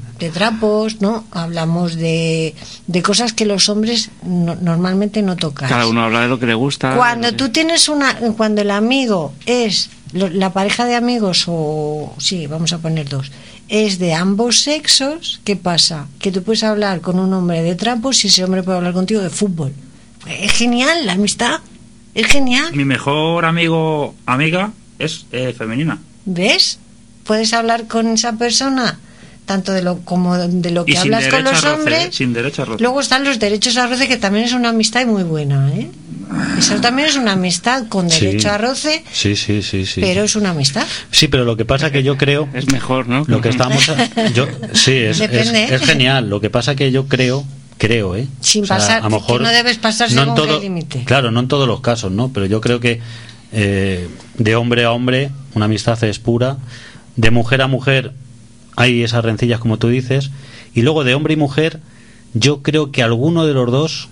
¿no? Hablamos de cosas que los hombres normalmente no tocan. Cada uno habla de lo que le gusta. Cuando tú tienes cuando el amigo es la pareja de amigos, o sí, vamos a poner 2, es de ambos sexos, ¿qué pasa? Que tú puedes hablar con un hombre de trapos y ese hombre puede hablar contigo de fútbol. Es genial la amistad, es genial. Mi mejor amiga es femenina. ¿Ves? Puedes hablar con esa persona tanto de lo como de lo Y que sin hablas con derecho los a roce, hombres. sin derecho a roce. Luego están los derechos a roce, que también es una amistad muy buena, ¿eh? Eso también es una amistad con Sí. derecho a roce, Sí. pero es una amistad. Sí, pero lo que pasa que yo creo... Es mejor, ¿no? Lo que estamos... Sí, Depende. es genial. Lo que pasa que yo creo, Sin o sea, pasar, a lo mejor que no debes pasarse no en con todo, el límite. claro, no en todos los casos, ¿no? Pero yo creo que de hombre a hombre una amistad es pura, de mujer a mujer hay esas rencillas como tú dices, y luego de hombre y mujer yo creo que alguno de los dos,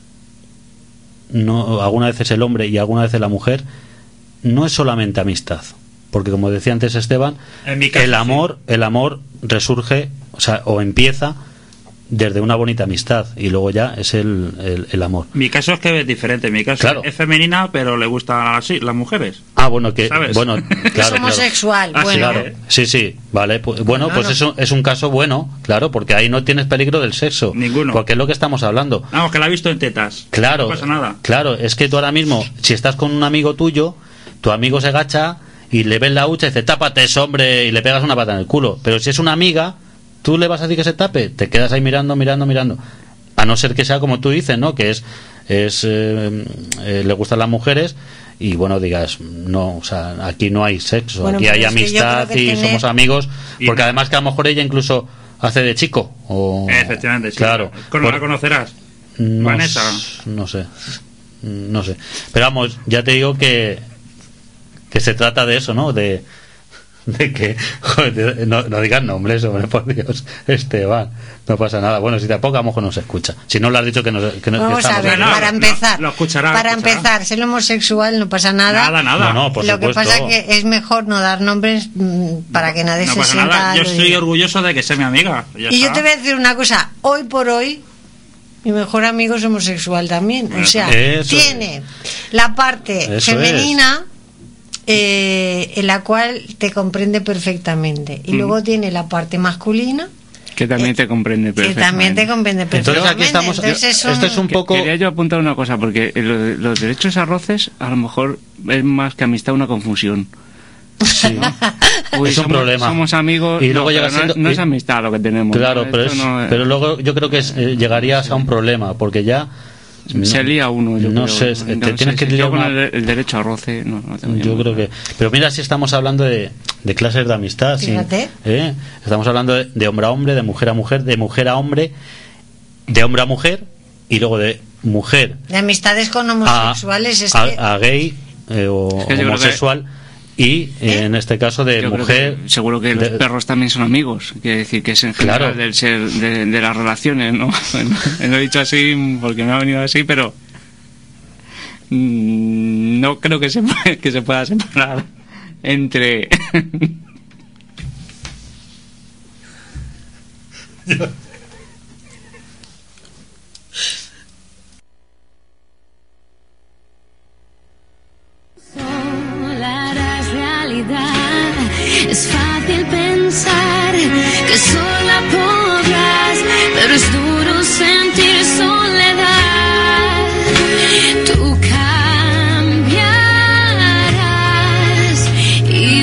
no, alguna vez es el hombre y alguna vez es la mujer, no es solamente amistad, porque como decía antes Esteban, En mi caso, el amor resurge, o sea, o empieza desde una bonita amistad y luego ya es el amor. Mi caso es que es diferente. Mi caso Claro. es femenina, pero le gustan así las mujeres. Ah, bueno, que ¿Sabes? bueno, Es claro, homosexual. Ah, sí, Bueno, claro. Sí, vale. Bueno, No, pues no. eso es un caso bueno, claro, porque ahí no tienes peligro del sexo. Ninguno. Porque es lo que estamos hablando. Vamos, que la he visto en tetas. Claro, No pasa nada. claro, es que tú ahora mismo, si estás con un amigo tuyo, tu amigo se agacha y le ves la hucha y dice, tápate ese hombre, y le pegas una pata en el culo. Pero si es una amiga, tú le vas a decir que se tape, te quedas ahí mirando. A no ser que sea como tú dices, ¿no? Que le gustan las mujeres y bueno, digas, no, o sea, aquí no hay sexo, Bueno, aquí pero hay es que yo amistad creo que y tener- somos amigos, Y porque no. además que a lo mejor ella incluso hace de chico. O... Efectivamente, sí. Claro. La conocerás. No, Vanessa. no sé. Pero vamos, ya te digo que se trata de eso, ¿no? De que, joder, no digas nombres, hombre, por Dios, Esteban, no pasa nada. Bueno, si tampoco a lo mejor no se escucha. Si no lo has dicho que no vamos a ver, No, para no, empezar, lo escuchará, para lo escuchará. empezar, ser homosexual no pasa nada. Nada. No, por Lo supuesto. que pasa es que es mejor no dar nombres para que nadie No se pasa sienta. nada. Yo lo estoy diga. orgulloso de que sea mi amiga. Ya Y yo está. te voy a decir una cosa, hoy por hoy mi mejor amigo es homosexual también, o sea, Eso tiene la parte Eso femenina en la cual te comprende perfectamente y luego tiene la parte masculina Que también te comprende que perfectamente. también te comprende Entonces perfectamente. aquí estamos. Entonces son- Esto es un poco. Quería yo apuntar una cosa, porque los derechos a roces a lo mejor es más que amistad una confusión. Sí. Uy, Es un somos- problema. Somos amigos, Y luego pero llega siendo- no es amistad lo que tenemos. Claro, ¿no? pero, Esto no pero luego yo creo que llegarías a un problema, porque ya. se lía uno, yo no creo. sé, te tienes que yo liar con una- el derecho a roce, no tengo Yo ningún creo que. Pero mira, si estamos hablando de clases de amistad. sí, Fíjate. Estamos hablando de hombre a hombre, de mujer a mujer, de mujer a hombre, de hombre a mujer y luego de mujer de amistades con homosexuales es que a gay o Es que yo creo homosexual y en este caso de Yo creo mujer. que seguro que los de- perros también son amigos, quiere decir que es en general Claro. del ser de las relaciones, ¿no? Lo he dicho así porque me ha venido así, pero no creo que se pueda separar entre Sola harás realidad. Es fácil pensar que sola podrás, pero es duro sentir soledad. Tú cambiarás y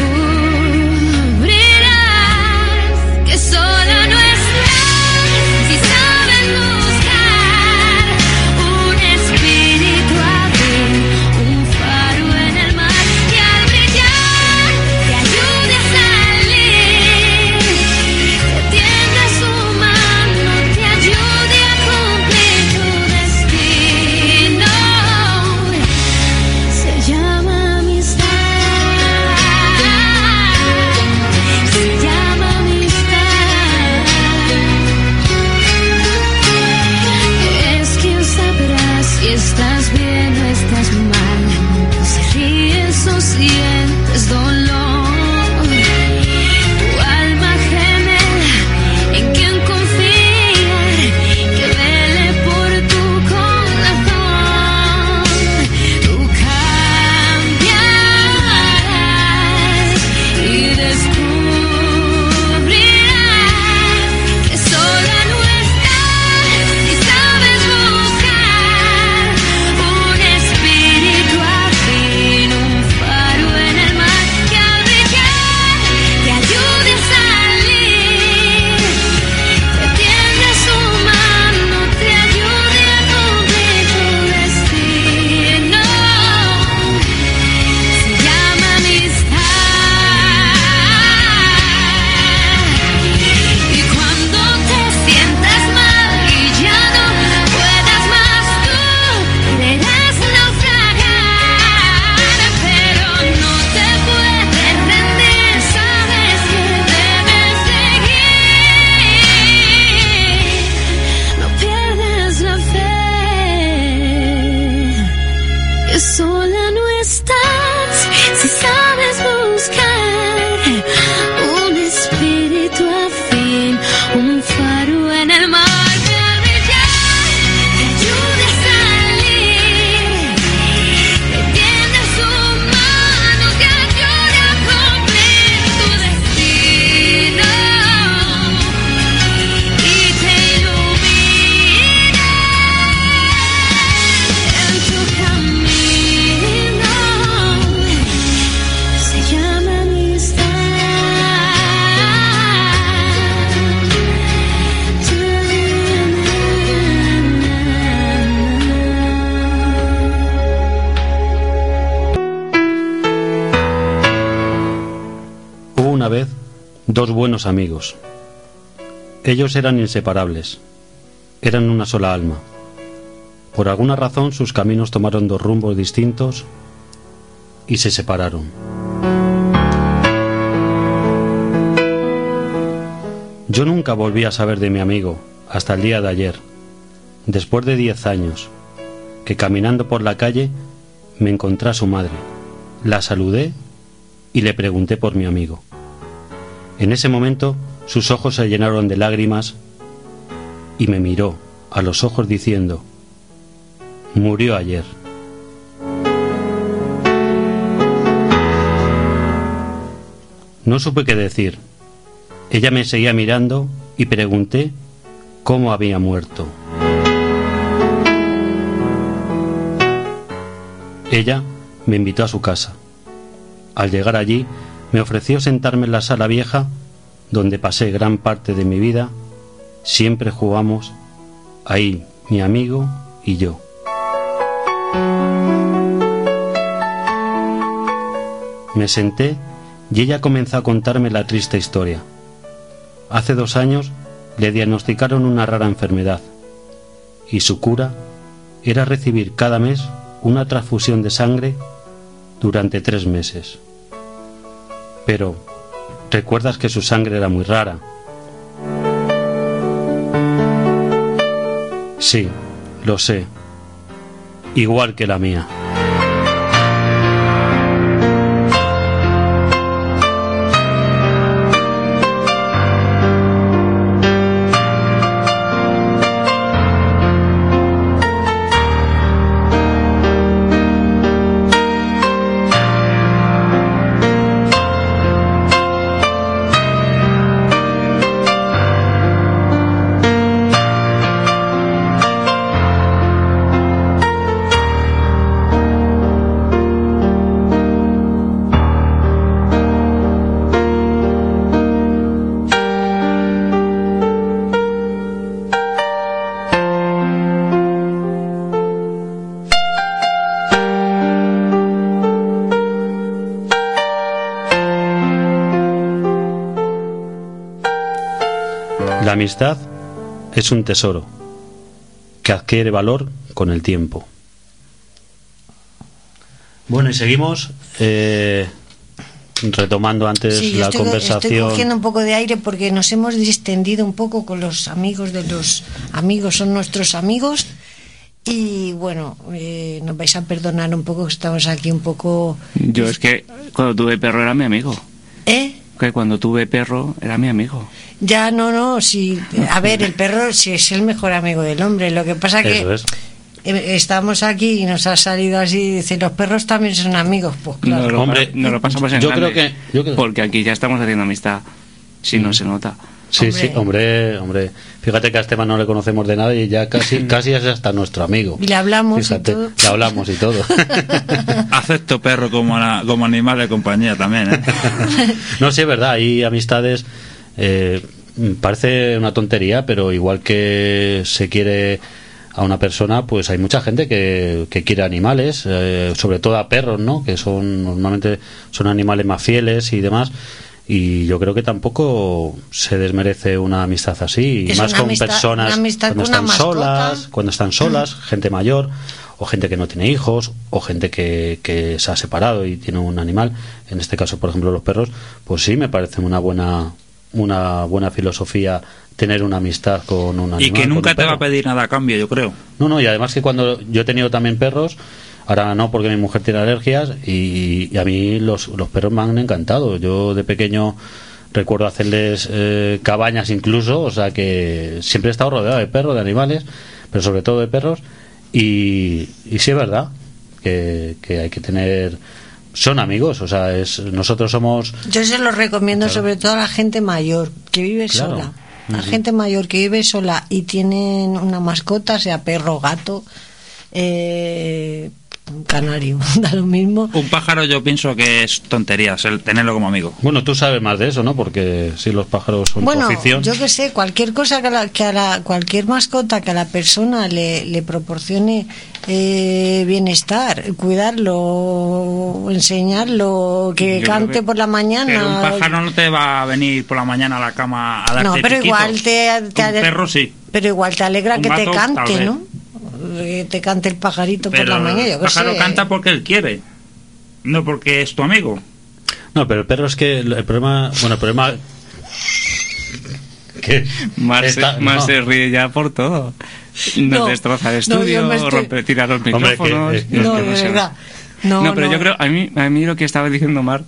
descubrirás que sola no estás si sabes buscar un espíritu afín, un faro en el mar que al brillar te ayude a salir, te tienda su mano, te ayude a cumplir tu destino. Se llama amistad, se llama amistad. Es quien sabrá si estás bien o estás mal, si ríes o sientes dolor. Tu alma gemela en quien confiar, que vele por tu corazón. Tú cambiarás y descubrirás que sola no estás si sabes buscar un espíritu afín, un faro en el mar que al brillar te ayude a salir, te tiende su mano, te ayude a cumplir tu destino. Se llama amistad. Y cuando te sientas mal y ya no puedas más, tú creerás naufragar, pero no te puedes rendir, sabes que debes seguir. No pierdas la fe, que sola no estás si sabes buscar un espíritu afín, un faro en el mar Dos buenos amigos. Ellos eran inseparables. Eran una sola alma. Por alguna razón sus caminos tomaron dos rumbos distintos y se separaron. Yo nunca volví a saber de mi amigo hasta el día de ayer, después de 10 años, que caminando por la calle me encontré a su madre. La saludé y le pregunté por mi amigo. En ese momento sus ojos se llenaron de lágrimas y me miró a los ojos diciendo: murió ayer. No supe qué decir. Ella me seguía mirando y pregunté cómo había muerto. Ella me invitó a su casa. Al llegar allí, me ofreció sentarme en la sala vieja, donde pasé gran parte de mi vida. Siempre jugamos ahí, mi amigo y yo. Me senté y ella comenzó a contarme la triste historia. Hace 2 años le diagnosticaron una rara enfermedad y su cura era recibir cada mes una transfusión de sangre durante 3 meses. Pero, ¿recuerdas que su sangre era muy rara? Sí, lo sé. Igual que la mía. La amistad es un tesoro que adquiere valor con el tiempo. Bueno, y seguimos retomando antes la conversación. Estoy cogiendo un poco de aire porque nos hemos distendido un poco con los amigos de los amigos, son nuestros amigos. Y bueno, nos vais a perdonar un poco, estamos aquí un poco... Yo es que cuando tuve perro era mi amigo. Que cuando tuve perro era mi amigo. Ya, no, sí. A ver, el perro sí es el mejor amigo del hombre. Lo que pasa que estamos aquí y nos ha salido así, dice, los perros también son amigos. Pues claro. Hombre, nos lo pasamos en grande, porque aquí ya estamos haciendo amistad, si no se nota. Sí, hombre. Fíjate que a Esteban no le conocemos de nada y ya casi es hasta nuestro amigo. Y le hablamos. Fíjate, y todo. Le hablamos y todo. Acepto perro como animal de compañía también, ¿eh? No, sí, es verdad, hay amistades... parece una tontería, pero igual que se quiere a una persona, pues hay mucha gente que quiere animales, sobre todo a perros, ¿no? Que normalmente son animales más fieles y demás. Y yo creo que tampoco se desmerece una amistad así, y más con personas cuando están solas, gente mayor o gente que no tiene hijos o gente que se ha separado y tiene un animal. En este caso, por ejemplo, los perros, pues sí, me parece una buena filosofía tener una amistad con un animal. Y que nunca te va a pedir nada a cambio, yo creo. No, y además que cuando yo he tenido también perros, ahora no porque mi mujer tiene alergias, y a mí los perros me han encantado. Yo de pequeño recuerdo hacerles cabañas incluso, o sea que siempre he estado rodeado de perros, de animales, pero sobre todo de perros, y sí es verdad que hay que tener... Son amigos, o sea, nosotros somos... Yo se los recomiendo sobre todo a la gente mayor que vive sola. La gente mayor que vive sola y tienen una mascota, sea perro o gato, canario, da lo mismo. Un pájaro yo pienso que es tonterías el tenerlo como amigo. Bueno, tú sabes más de eso, ¿no? Porque si los pájaros son tu Bueno, afición. yo que sé, cualquier cosa cualquier mascota que a la persona le proporcione bienestar, cuidarlo, enseñarlo, que Yo cante creo que- por la mañana. Pero un pájaro no te va a venir por la mañana a la cama a darte No, pero piquito. igual Un perro sí. Pero igual te alegra Un que te gato, tal cante, vez. ¿no? Que te cante el pajarito Pero por la mañana, yo el qué pájaro sé. canta porque él quiere, no porque es tu amigo. No, pero el perro es que el problema... Bueno, el problema... que Más no. se ríe ya por todo. Nos No, destroza el no, yo estudio, me estoy- tira los Hombre, micrófonos. No, que de sé. verdad. No, pero yo creo, a mí lo que estaba diciendo Mar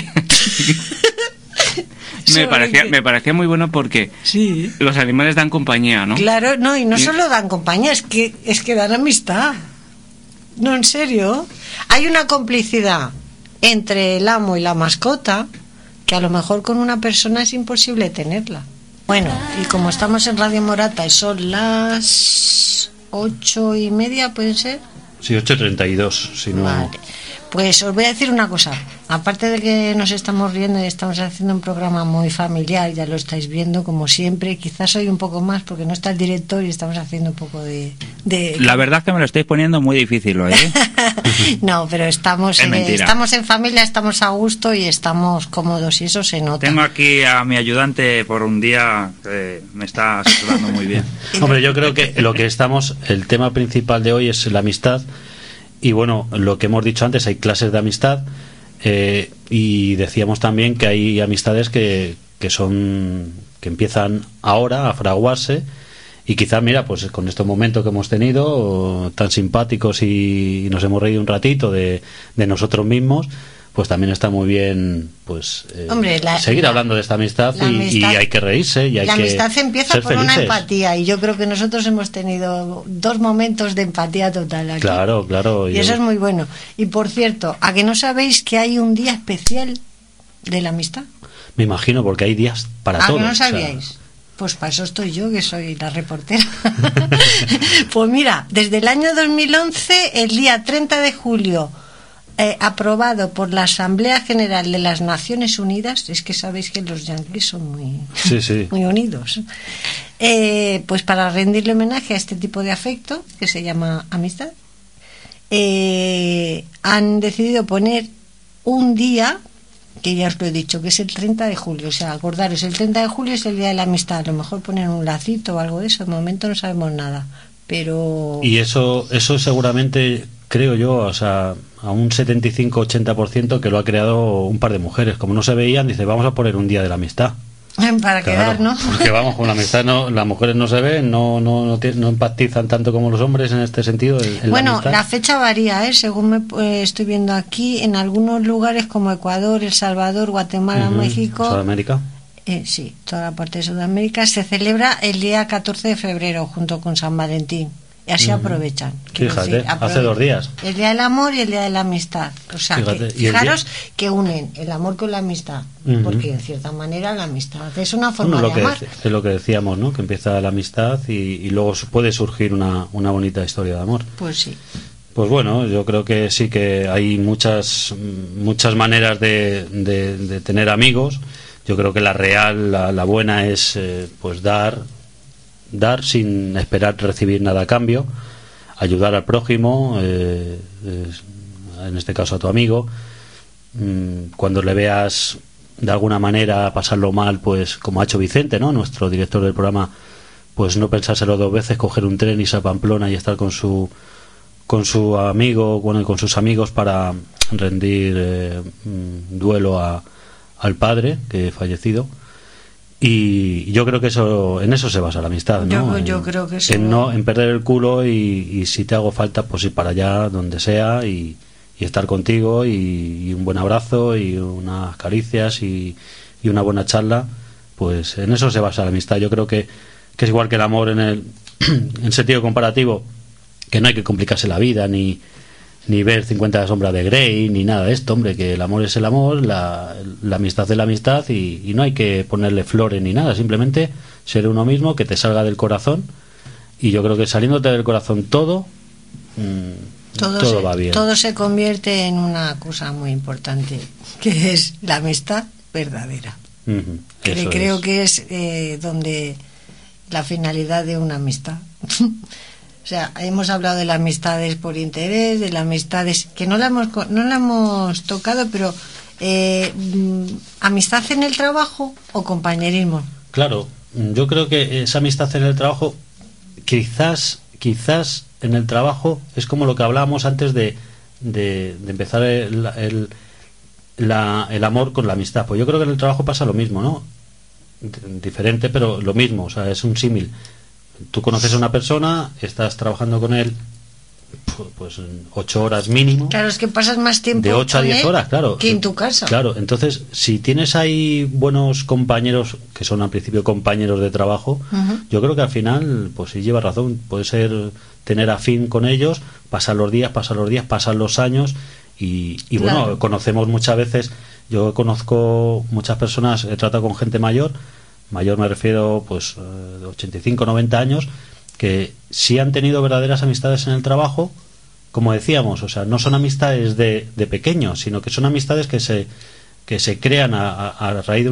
me parecía muy bueno porque Sí. los animales dan compañía, ¿no? Claro, no, y no Y- solo dan compañía, es que dan amistad. No, en serio. Hay una complicidad entre el amo y la mascota que a lo mejor con una persona es imposible tenerla. Bueno, y como estamos en Radio Morata y son las 8:30, ¿pueden ser? Sí, 8:32, si no... Vale. Pues os voy a decir una cosa. Aparte de que nos estamos riendo y estamos haciendo un programa muy familiar, ya lo estáis viendo como siempre, quizás hoy un poco más porque no está el director y estamos haciendo un poco de... La verdad es que me lo estáis poniendo muy difícil hoy, ¿eh? No, pero estamos Es mentira. estamos en familia, estamos a gusto y estamos cómodos y eso se nota. Tengo aquí a mi ayudante por un día que me está asesorando muy bien. Hombre, yo creo que el tema principal de hoy es la amistad. Y bueno, lo que hemos dicho antes, hay clases de amistad, y decíamos también que hay amistades que empiezan ahora a fraguarse, y quizás, mira, pues con estos momentos que hemos tenido tan simpáticos y nos hemos reído un ratito de nosotros mismos, pues también está muy bien, pues Hombre, seguir hablando de esta amistad, la y amistad- hay que reírse y hay la que amistad empieza ser por una felices. empatía y yo creo que nosotros hemos tenido 2 momentos de empatía total aquí. Claro, claro. Y eso es muy bueno. Y por cierto, ¿a que no sabéis que hay un día especial de la amistad? Me imagino, porque hay días para ¿A todo. que no o sea, sabíais? Pues para eso estoy yo, que soy la reportera. Pues mira, desde el año 2011, el día 30 de julio, aprobado por la Asamblea General de las Naciones Unidas, es que sabéis que los yanquis son muy, Sí, sí. muy unidos, pues para rendirle homenaje a este tipo de afecto, que se llama amistad, han decidido poner un día, que ya os lo he dicho, que es el 30 de julio. O sea, acordaros, el 30 de julio es el día de la amistad. A lo mejor poner un lacito o algo de eso. De momento no sabemos nada. Pero... Y eso seguramente, creo yo, o sea, a un 75-80% que lo ha creado un par de mujeres. Como no se veían, dice, vamos a poner un día de la amistad. para Claro, quedar, ¿no? porque vamos, con la amistad las mujeres no se ven, no empatizan tanto como los hombres en este sentido. en Bueno, amistad. la fecha varía, según estoy viendo aquí, en algunos lugares como Ecuador, El Salvador, Guatemala, Ujú, México, Sudamérica. Sí, toda la parte de Sudamérica, se celebra el día 14 de febrero junto con San Valentín. Y así aprovechan. Quiero Fíjate, decir, hace 2 días. El día del amor y el día de la amistad. O sea, Fíjate, que, y el fijaros que unen el amor con la amistad. Ujú. Porque en cierta manera la amistad es una forma Bueno, de amar. es lo que decíamos, ¿no? Que empieza la amistad y luego puede surgir una bonita historia de amor. Pues sí. Pues bueno, yo creo que sí que hay muchas maneras de tener amigos. Yo creo que la real, la buena es pues dar sin esperar recibir nada a cambio, ayudar al prójimo, en este caso a tu amigo. Cuando le veas de alguna manera pasarlo mal, pues como ha hecho Vicente, ¿no? Nuestro director del programa, pues no pensárselo 2 veces, coger un tren, irse a Pamplona y estar con su amigo, bueno, y con sus amigos para rendir duelo al padre que ha fallecido. Y yo creo que en eso se basa la amistad, ¿no? Yo creo que eso... en perder el culo y si te hago falta, pues ir para allá donde sea y estar contigo y un buen abrazo y unas caricias y una buena charla. Pues en eso se basa la amistad. Yo creo que es igual que el amor en sentido comparativo, que no hay que complicarse la vida ni ver 50 sombras de Grey ni nada de esto, hombre, que el amor es el amor, la amistad es la amistad y no hay que ponerle flores ni nada, simplemente ser uno mismo, que te salga del corazón, y yo creo que saliéndote del corazón todo, todo va bien. Todo se convierte en una cosa muy importante, que es la amistad verdadera. Ujú, eso Creo es. que es donde la finalidad de una amistad. O sea, hemos hablado de las amistades por interés, de las amistades que no la hemos tocado, pero amistad en el trabajo o compañerismo. Claro, yo creo que esa amistad en el trabajo, quizás en el trabajo es como lo que hablábamos antes de empezar el amor con la amistad. Pues yo creo que en el trabajo pasa lo mismo, ¿no? Diferente, pero lo mismo, o sea, es un símil. Tú conoces a una persona, estás trabajando con él pues 8 horas mínimo. Claro, es que pasas más tiempo De 8 a con 10 él horas, claro. que en tu casa. Claro, entonces, si tienes ahí buenos compañeros, que son al principio compañeros de trabajo, Ujú. yo creo que al final, pues sí lleva razón, puede ser tener afín con ellos, pasan los días, pasan los años, y Claro. bueno, conocemos muchas veces, yo conozco muchas personas, he tratado con gente mayor me refiero pues de 85, 90 años, que sí han tenido verdaderas amistades en el trabajo, como decíamos, o sea, no son amistades de pequeños, sino que son amistades que se crean a raíz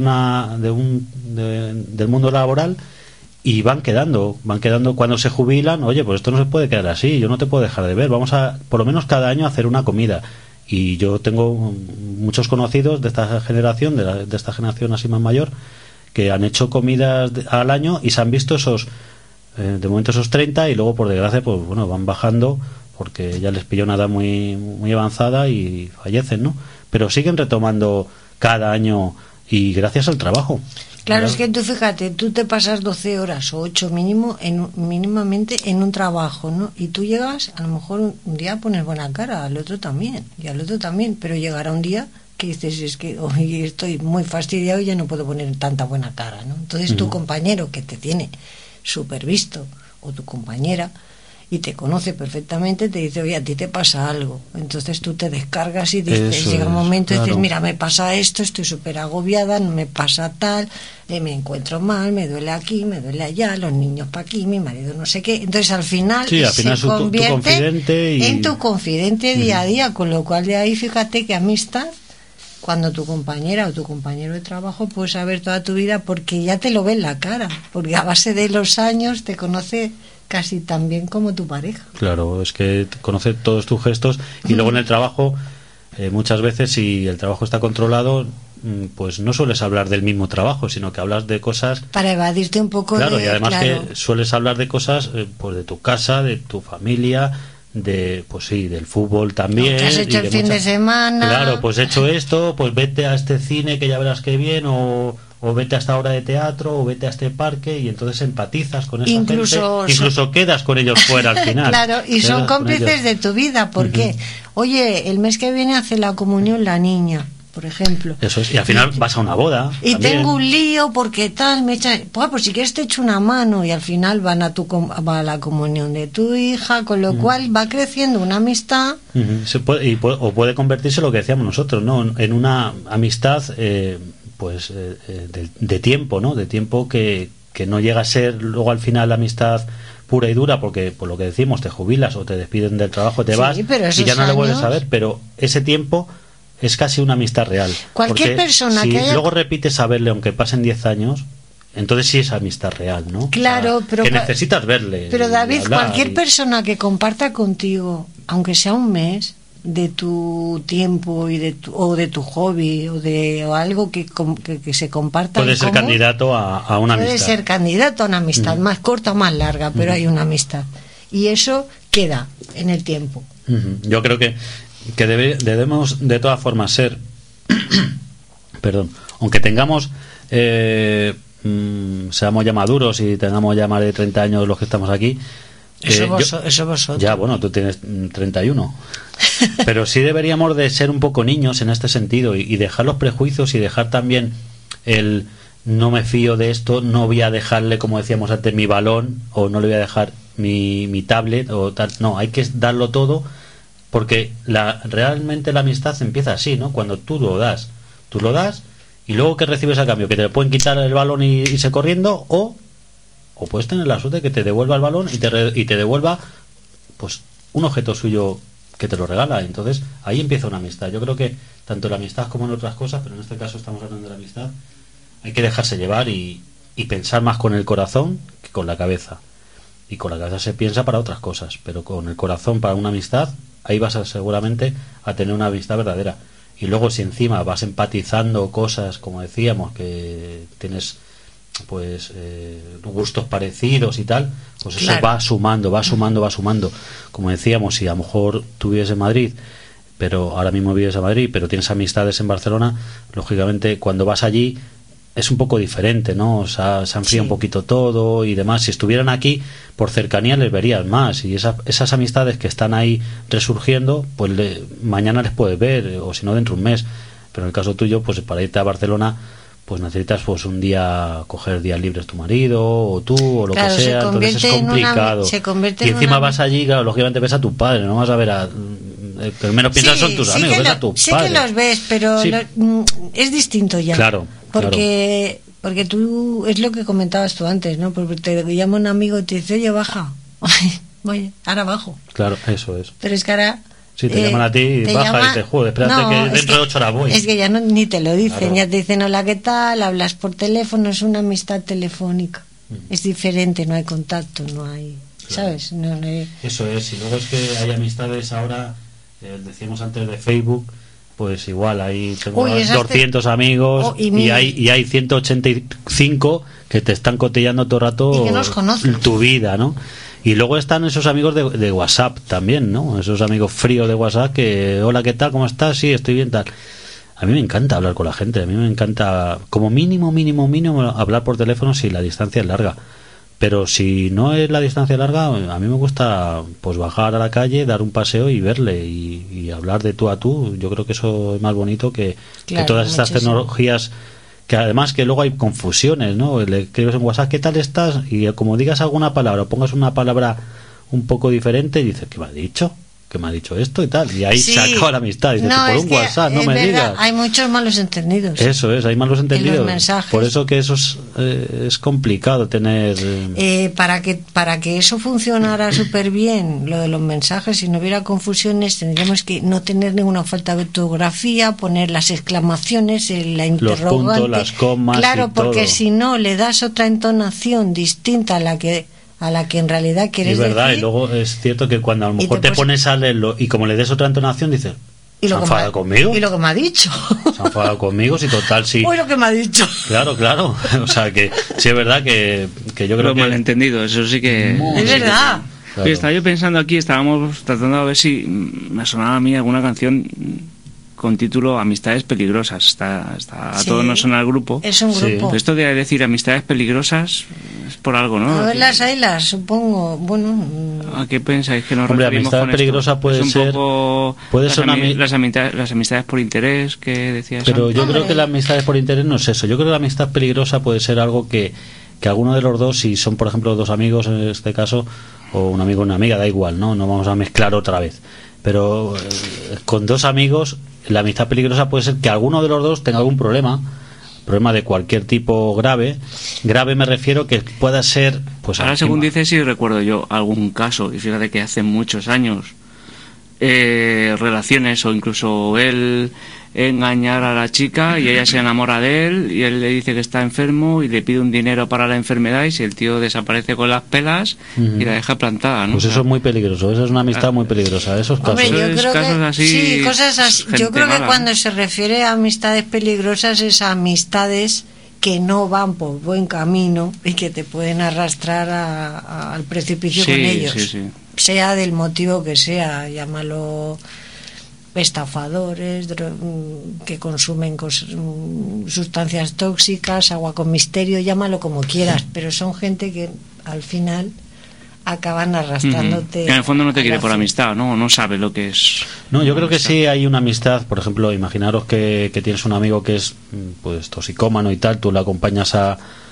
del mundo laboral, y van quedando cuando se jubilan. Oye, pues esto no se puede quedar así, yo no te puedo dejar de ver, vamos a por lo menos cada año hacer una comida. Y yo tengo muchos conocidos de esta generación, de esta generación así más mayor, que han hecho comidas al año y se han visto de momento esos 30, y luego por desgracia pues bueno, van bajando porque ya les pilló una edad muy, muy avanzada y fallecen, ¿no? Pero siguen retomando cada año, y gracias al trabajo. Claro, es que tú fíjate, tú te pasas 12 horas o 8 mínimamente en un trabajo, ¿no? Y tú llegas, a lo mejor un día pones buena cara, al otro también, y al otro también, pero llegará un día que dices, es que hoy estoy muy fastidiado y ya no puedo poner tanta buena cara, ¿no? Entonces tu compañero, que te tiene súper visto, o tu compañera, y te conoce perfectamente, te dice, oye, a ti te pasa algo. Entonces tú te descargas y dices, Eso llega un es, momento y dices, claro. mira, me pasa esto, estoy súper agobiada, no me pasa tal, me encuentro mal, me duele aquí, me duele allá, los niños para aquí, mi marido no sé qué. Entonces al final, Sí, al final se es tu convierte confidente y- en tu confidente día a día, con lo cual de ahí fíjate que amistad, cuando tu compañera o tu compañero de trabajo puedes saber toda tu vida, porque ya te lo ve en la cara, porque a base de los años te conoce casi tan bien como tu pareja. Claro, es que conoce todos tus gestos, y luego en el trabajo, muchas veces, si el trabajo está controlado, pues no sueles hablar del mismo trabajo, sino que hablas de cosas. Para evadirte un poco Claro, de... y además claro. que sueles hablar de cosas pues de tu casa, de tu familia, pues sí, del fútbol también. Lo que has hecho y el fin de semana. Claro, pues he hecho esto, pues vete a este cine que ya verás que bien, o vete a esta obra de teatro, o vete a este parque, y entonces empatizas con esa Incluso gente, incluso quedas con ellos fuera al final. Claro, y son Quedas con cómplices ellos. de tu vida, porque, oye, el mes que viene hace la comunión la niña, por ejemplo. Eso es, y al final vas a una boda. Y también. tengo un lío porque tal, me echa, pues si quieres te echo una mano, y al final van a va a la comunión de tu hija, con lo cual va creciendo una amistad. Ujú, o puede convertirse, lo que decíamos nosotros, ¿no?, en una amistad de tiempo, ¿no? De tiempo que no llega a ser luego al final la amistad pura y dura, porque por lo que decimos, te jubilas o te despiden del trabajo, te Sí, vas pero y esos ya no le vuelves a años- ver, pero ese tiempo es casi una amistad real. Cualquier Porque persona si que haya- luego repites a verle aunque pasen 10 años, entonces sí es amistad real, ¿no? Claro, O sea, pero que cua- necesitas verle. Pero y David, hablar cualquier y- persona que comparta contigo, aunque sea un mes, de tu tiempo y o de tu hobby o algo que se comparta puede en ser común, candidato a una puede amistad. ser candidato a una amistad, más corta o más larga, pero hay una amistad, y eso queda en el tiempo. Ujú. Yo creo que debemos de todas formas ser perdón, aunque tengamos seamos ya maduros y tengamos ya más de 30 años los que estamos aquí, Eso vosotros. ya, bueno, tú tienes 31, pero sí deberíamos de ser un poco niños en este sentido, y dejar los prejuicios, y dejar también el no me fío de esto, no voy a dejarle, como decíamos antes, mi balón, o no le voy a dejar mi tablet o tal. No, hay que darlo todo, porque realmente la amistad empieza así, ¿no? Cuando tú lo das, y luego que recibes a cambio, que te pueden quitar el balón y irse corriendo, o puedes tener la suerte de que te devuelva el balón y te devuelva pues un objeto suyo que te lo regala. Entonces ahí empieza una amistad. Yo creo que tanto la amistad como en otras cosas, pero en este caso estamos hablando de la amistad, hay que dejarse llevar y pensar más con el corazón que con la cabeza. Y con la cabeza se piensa para otras cosas, pero con el corazón para una amistad, ahí vas seguramente a tener una amistad verdadera. Y luego si encima vas empatizando cosas, como decíamos, que tienes pues gustos parecidos y tal, pues eso va sumando. Como decíamos, si a lo mejor tú vives en Madrid, pero ahora mismo vives en Madrid, pero tienes amistades en Barcelona, lógicamente cuando vas allí es un poco diferente, ¿no? O sea, se enfría un poquito todo y demás. Si estuvieran aquí, por cercanía les verías más. Y esas amistades que están ahí resurgiendo, pues mañana les puedes ver, o si no, dentro de un mes. Pero en el caso tuyo, pues para irte a Barcelona, pues necesitas pues un día, coger días libres tu marido, o tú, o lo que sea. Entonces es complicado. Y encima vas allí, claro, lógicamente ves a tu padre, no vas a ver a... El que menos piensas son tus amigos, ves a tus padres. Sí que los ves, pero es distinto ya. Claro. Porque tú, es lo que comentabas tú antes, ¿no? Porque te llama un amigo y te dice, oye, baja. Oye, ahora bajo. Claro, eso es. Pero es que ahora... Si te llaman a ti y baja y te joder, espérate que dentro de 8 horas voy. Es que ya ni te lo dicen, ya te dicen, hola, ¿qué tal? Hablas por teléfono, es una amistad telefónica. Es diferente, no hay contacto, no hay... ¿Sabes? No hay... Eso es, y luego es que hay amistades ahora, decíamos antes de Facebook, pues igual, ahí tengo 200 amigos y hay 185 que te están cotillando todo el rato y que nos conocen. Tu vida, ¿no? Y luego están esos amigos de WhatsApp también, ¿no? Esos amigos fríos de WhatsApp que, hola, ¿qué tal? ¿Cómo estás? Sí, estoy bien, tal. A mí me encanta hablar con la gente, a mí me encanta, como mínimo, hablar por teléfono si la distancia es larga. Pero si no es la distancia larga, a mí me gusta pues bajar a la calle, dar un paseo y verle y hablar de tú a tú. Yo creo que eso es más bonito que todas estas tecnologías, que además que luego hay confusiones, ¿no? Le escribes en WhatsApp, ¿qué tal estás? Y como digas alguna palabra o pongas una palabra un poco diferente, y dices, ¿qué me ha dicho? ¿Qué me ha dicho esto y tal? Y ahí se acaba la amistad. Y dices, por un WhatsApp, no me digas. Hay muchos malos entendidos. Eso es, hay malos entendidos. En los mensajes. Por eso que eso es complicado tener... Para que eso funcionara súper bien, lo de los mensajes, si no hubiera confusiones, tendríamos que no tener ninguna falta de ortografía, poner las exclamaciones, la interrogante. Los puntos, las comas. Claro, y porque todo. si no le das otra entonación distinta a la que en realidad quieres decir. Es verdad, decir, y luego es cierto que cuando a lo mejor te pones a leerlo y como le des otra entonación dices, ¿se ha enfadado conmigo? Y lo que me ha dicho. Se ha enfadado conmigo, si total, sí. Uy, lo que me ha dicho. Claro. O sea, que sí es verdad que yo creo Lo que... malentendido, eso sí que... Es verdad. Claro. Oye, estaba yo pensando aquí, estábamos tratando de ver si me sonaba a mí alguna canción con título Amistades Peligrosas. Está a todos nos suena el grupo. Es un grupo. Pero esto de decir amistades peligrosas es por algo, ¿no? A ver, las haylas, supongo. Bueno. ¿A qué pensáis que nos Hombre, referimos amistad con peligrosa esto? puede es un ser... poco puede ser las amistades por interés que decías Pero antes. yo creo que la amistad por interés no es eso. Yo creo que la amistad peligrosa puede ser algo que alguno de los dos, si son por ejemplo dos amigos en este caso, o un amigo o una amiga, da igual, no vamos a mezclar otra vez. Pero con dos amigos, la amistad peligrosa puede ser que alguno de los dos tenga algún problema de cualquier tipo grave me refiero que pueda ser pues ahora según dices sí recuerdo yo algún caso, y fíjate que hace muchos años relaciones o incluso él engañar a la chica y ella se enamora de él y él le dice que está enfermo y le pide un dinero para la enfermedad y si el tío desaparece con las pelas y la deja plantada, ¿no? Pues eso es muy peligroso, eso es una amistad muy peligrosa, esos casos. Hombre, yo creo casos que así, sí, cosas así. Yo creo mala, que cuando se refiere a amistades peligrosas es a amistades que no van por buen camino y que te pueden arrastrar al precipicio con ellos, sea del motivo que sea, llámalo estafadores que consumen sustancias tóxicas, agua con misterio, llámalo como quieras, pero son gente que al final acaban arrastrándote. En el fondo no te quiere por amistad, no sabe lo que es. No, yo creo que sí hay una amistad, por ejemplo, imaginaros que tienes un amigo que es pues toxicómano y tal, tú le acompañas a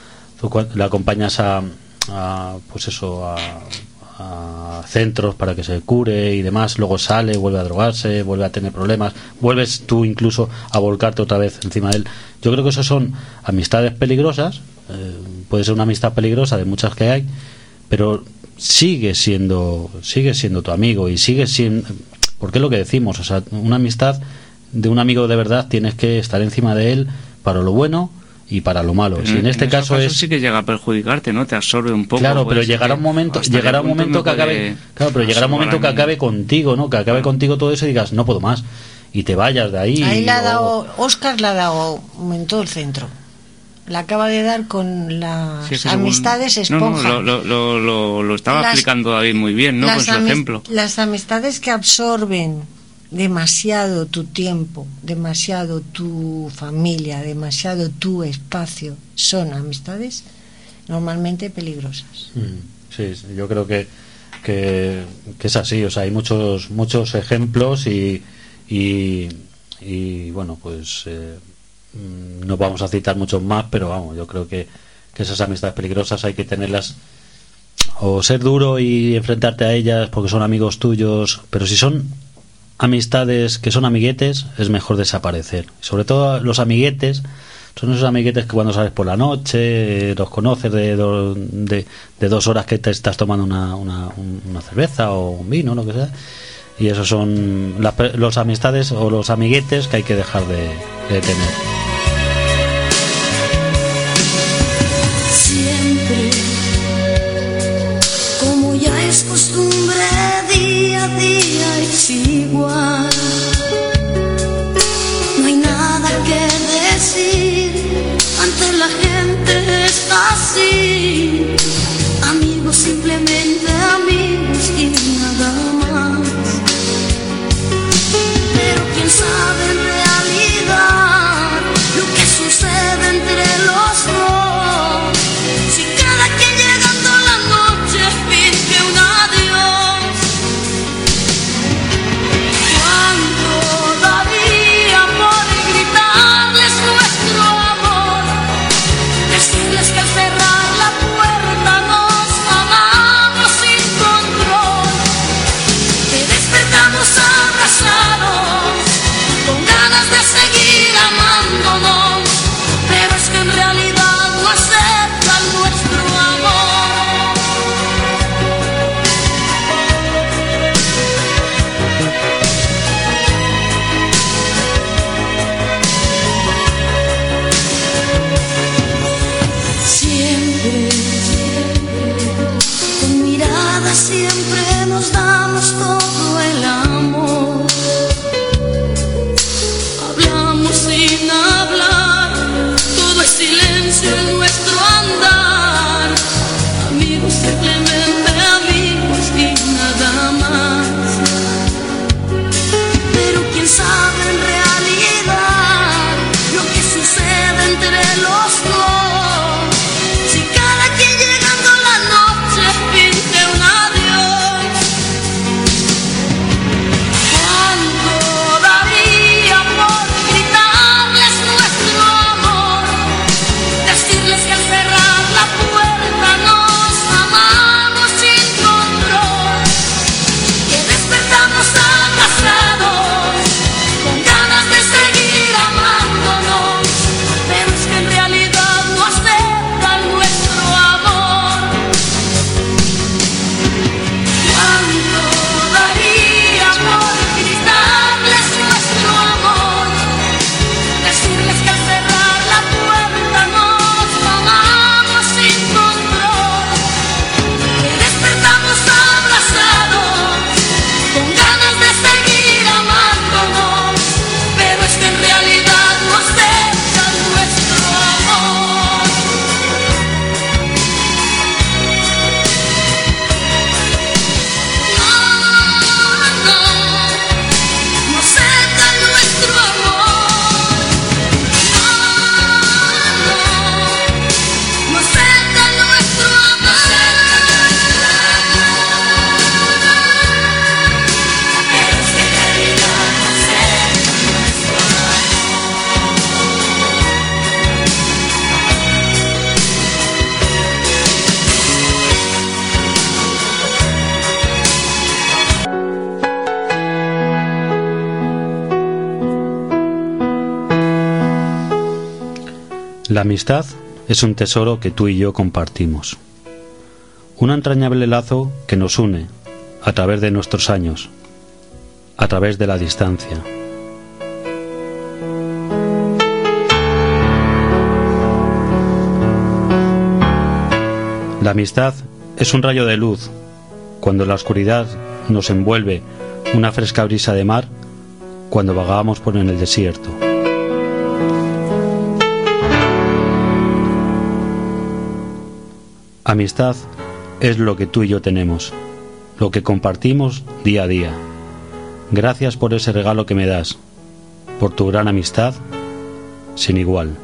pues eso, a centros para que se cure y demás, luego sale, vuelve a drogarse, vuelve a tener problemas, vuelves tú incluso a volcarte otra vez encima de él. Yo creo que eso son amistades peligrosas, puede ser una amistad peligrosa de muchas que hay, pero sigue siendo tu amigo y sigue siendo, porque es lo que decimos, o sea, una amistad de un amigo de verdad tienes que estar encima de él para lo bueno y para lo malo. Pero Si en este esos caso casos es sí que llega a perjudicarte, ¿no? Te absorbe un poco. claro, pero pues, llegará un momento, hasta llegará qué un punto momento me que puede acabe, claro, pero llegará un momento que absorber a mí. acabe contigo, ¿no? Que acabe contigo todo eso y digas, no puedo más, y te vayas de ahí. Ahí le ha o- dado, Óscar le ha dado en todo el centro. Le acaba de dar con las Sí, es que según- amistades No, esponja. lo estaba Las- explicando David muy bien, ¿no? Con su ejemplo. Las amistades que absorben demasiado tu tiempo, demasiado tu familia, demasiado tu espacio, son amistades normalmente peligrosas. Sí, sí, yo creo que es así, o sea, hay muchos ejemplos y bueno, pues no vamos a citar muchos más, pero vamos, yo creo que esas amistades peligrosas hay que tenerlas o ser duro y enfrentarte a ellas porque son amigos tuyos, pero si son amistades que son amiguetes es mejor desaparecer. Sobre todo los amiguetes son esos amiguetes que cuando sales por la noche los conoces de 2 horas que te estás tomando una cerveza o un vino, lo que sea, y esos son los amistades o los amiguetes que hay que dejar de tener. Siempre, como ya es costumbre, día a día es igual. No hay nada que decir, ante la gente es así. Amigos, simplemente amigos y nada más. Pero quién sabe en realidad lo que sucede entre los dos. Si cada que llegando la noche finge un adiós, ¿cuánto daría por gritarles nuestro amor? Decirles que al cerrar la puerta nos amamos sin control, que despertamos abrazados con ganas de seguir amándonos, pero es que en realidad no aceptan nuestro amor. Siempre, con mirada siempre nos damos todo el amor. Hablamos sin hablar, todo es silencio en nuestro andar. Amigos, simplemente amigos y nada más. Pero quién sabe en realidad lo que sucede entre los dos. Si cada que llegando la noche finge un adiós, ¿cuánto daría por gritarles nuestro amor? Decirles que al cerrar la puerta nos amamos sin control, que despertamos abrazados con ganas de seguir amándonos, pero es que en realidad no aceptan nuestro amor. ¿Cuánto daría por gritarles nuestro amor? Decirles que al cerrar la puerta nos amamos sin control, que despertamos abrazados con ganas de seguir amándonos, pero es que en realidad no aceptan nuestro amor. No aceptan nuestro amor. No aceptan nuestro amor. Pero es que en realidad no aceptan nuestro La amistad es un tesoro que tú y yo compartimos. Un entrañable lazo que nos une a través de nuestros años. a través de la distancia. La amistad es un rayo de luz. Cuando la oscuridad nos envuelve una fresca brisa de mar, cuando vagamos por en el desierto. Amistad es lo que tú y yo tenemos, lo que compartimos día a día. Gracias por ese regalo que me das, por tu gran amistad sin igual.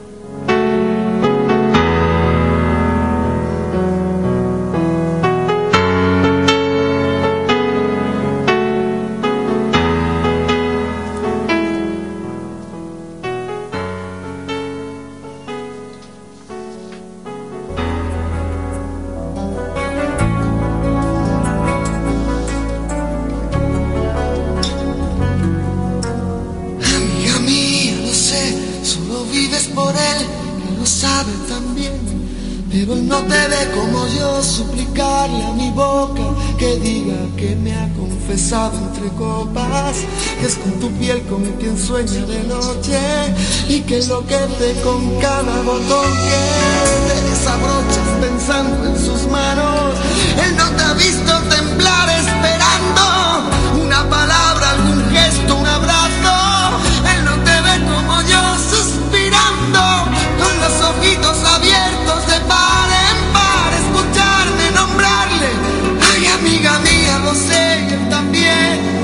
Pero él no te ve como yo, suplicarle a mi boca que diga que me ha confesado entre copas, que es con tu piel con quien sueña de noche y que enloquece con cada botón que te desabrochas pensando en sus manos. Él no te ha visto temblar esperando una palabra, algún gesto, un abrazo. Él no te ve como yo suspirando con los ojitos abiertos de par en par, escucharme nombrarle. Ay, amiga mía, lo sé, y él también.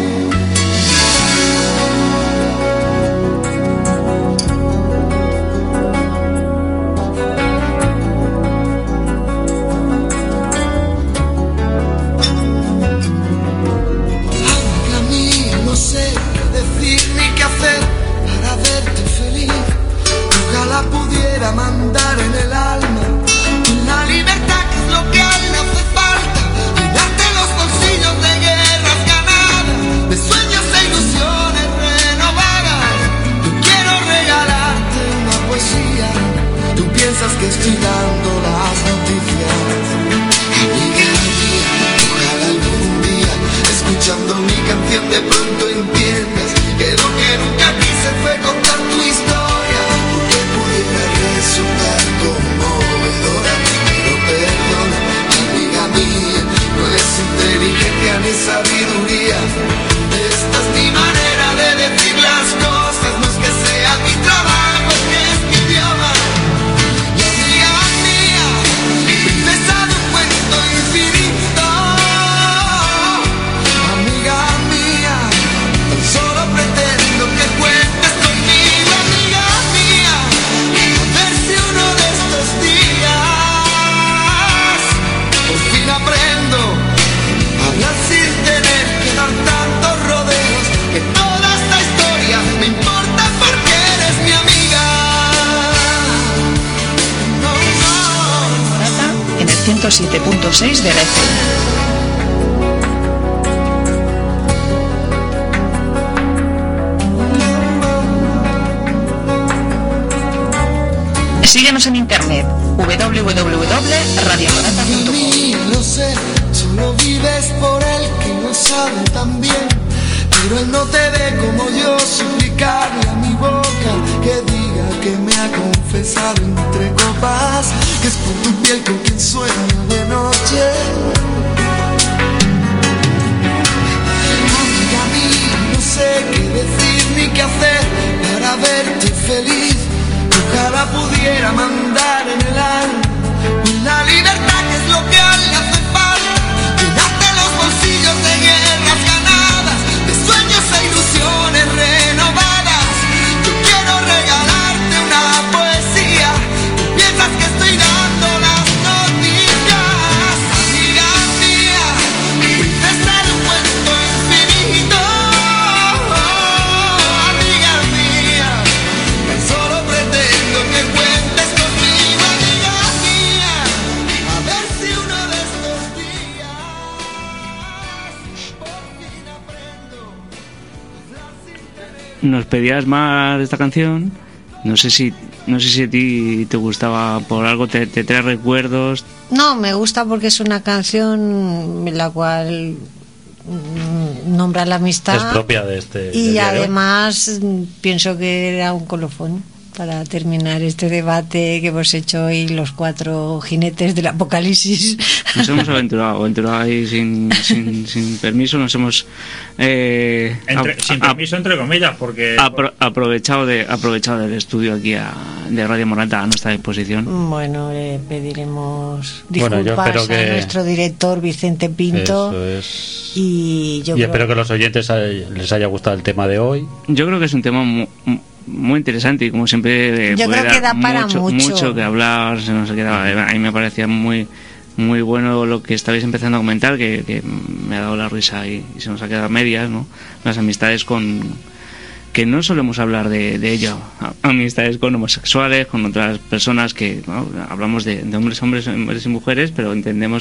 Amiga mía, no sé qué decir ni qué hacer para verte feliz. Ojalá pudiera mandar en el alma la libertad, que es lo que a él le hace falta, llenarte los bolsillos de guerras ganadas, de sueños e ilusiones renovadas. Yo quiero regalarte una poesía, tú piensas que estoy dando las noticias. Amiga mía, ojalá algún día, escuchando mi canción, de pronto entiendas que lo que nunca quise fue contar tu historia, porque pudiera resultar conmovedora. Pero perdona, amiga mía, no es inteligencia ni sabiduría. Esta es mi manera de decir las cosas, no es que sea mi trabajo, es que es mi idioma. Y amiga mía, princesa de un cuento infinito. Amiga mía, tan solo pretendo que cuentes conmigo. Amiga mía, a ver si uno de estos días por fin aprendo a hablar sin tener que dar tantos rodeos, que toda esta historia me importa porque eres mi amiga. No, no. Morata en el 107.6 de la FM. Síguenos en internet www.radiomorata.com. Mía, lo sé, solo vives por él, que lo sabe también. Pero él no te ve como yo, suplicarle a mi boca que diga que me ha confesado entre copas, que es por tu piel con quien sueño de noche. Amiga mía, no sé qué decir ni qué hacer para verte feliz. Ojalá pudiera mandar en el alma la libertad, que es lo que a él le hace falta, llenarte los bolsillos de guerras ganadas, de sueños e ilusiones renovadas. Yo quiero regalarte una poesía, tú piensas que estoy dando las noticias. Amiga mía, princesa de un cuento infinito. Amiga mía, tan solo pretendo que cuentes conmigo. Amiga mía, a ver si uno de estos días por fin aprendo a hablar sin tener. Nos pedías más de esta canción. No sé si a ti te gustaba por algo, te trae recuerdos. No, me gusta porque es una canción en la cual nombra la amistad. Es propia de este. Y del además pienso que era un colofón para terminar este debate que hemos hecho hoy los 4 jinetes del apocalipsis. Nos hemos aventurado ahí sin permiso, nos hemos sin permiso entre comillas, porque aprovechado del estudio aquí de Radio Morata a nuestra disposición. Bueno, le pediremos Bueno, yo disculpas espero que- a nuestro director Vicente Pinto. Eso es. Y yo Y creo- espero que a los oyentes les haya gustado el tema de hoy. Yo creo que es un tema muy interesante y como siempre Yo puede creo que dar da para mucho. que hablar, se nos queda. A mí me parecía muy bueno lo que estabais empezando a comentar, que me ha dado la risa y se nos ha quedado a medias, ¿no? Las amistades que no solemos hablar de ello, amistades con homosexuales, con otras personas que, ¿no? Hablamos de hombres y mujeres, pero entendemos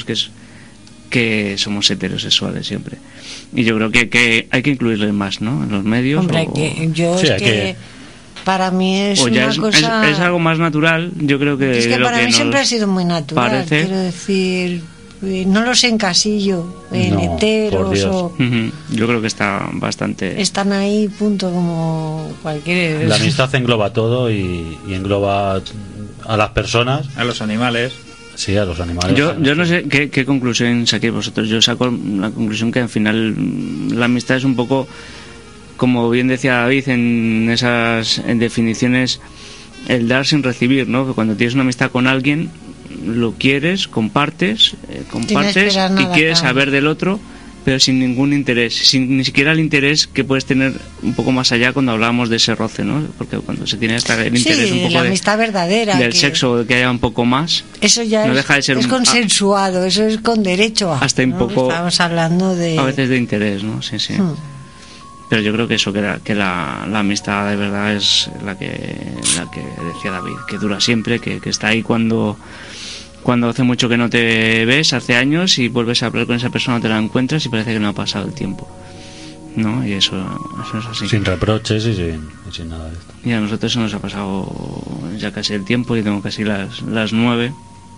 que somos heterosexuales siempre. Y yo creo que hay que incluirles más, ¿no? En los medios. Hombre, que yo Sí, es hay que que- para mí es o ya una cosa... es algo más natural, yo creo que Es que lo para que mí nos siempre ha sido muy natural, parece. quiero decir, no los encasillo en No, por heteros Dios. o... Ujú, yo creo que está bastante Están ahí, punto, como cualquier... La amistad engloba todo y engloba a las personas, a los animales. sí, a los animales. yo no sé qué conclusión saquéis vosotros. Yo saco la conclusión que al final la amistad es un poco, como bien decía David en esas definiciones, el dar sin recibir, ¿no? Que cuando tienes una amistad con alguien, lo quieres, compartes esperar y nada a quieres cambio. saber del otro, pero sin ningún interés, sin ni siquiera el interés que puedes tener un poco más allá cuando hablábamos de ese roce, ¿no? Porque cuando se tiene hasta el interés un Sí, poco la amistad verdadera. del que sexo, que haya un poco más, Eso ya no es, deja de ser es un- consensuado, eso es con derecho a... hasta un ¿no? poco- Estamos hablando de... a veces de interés, ¿no? Sí, sí. Hmm. Pero yo creo que eso, que la amistad de verdad es la que decía David, que dura siempre, que está ahí cuando hace mucho que no te ves, hace años, y vuelves a hablar con esa persona, te la encuentras y parece que no ha pasado el tiempo, ¿no? Y eso es así. Sin reproches y sin nada de esto. Y a nosotros se nos ha pasado ya casi el tiempo y tengo casi las 9.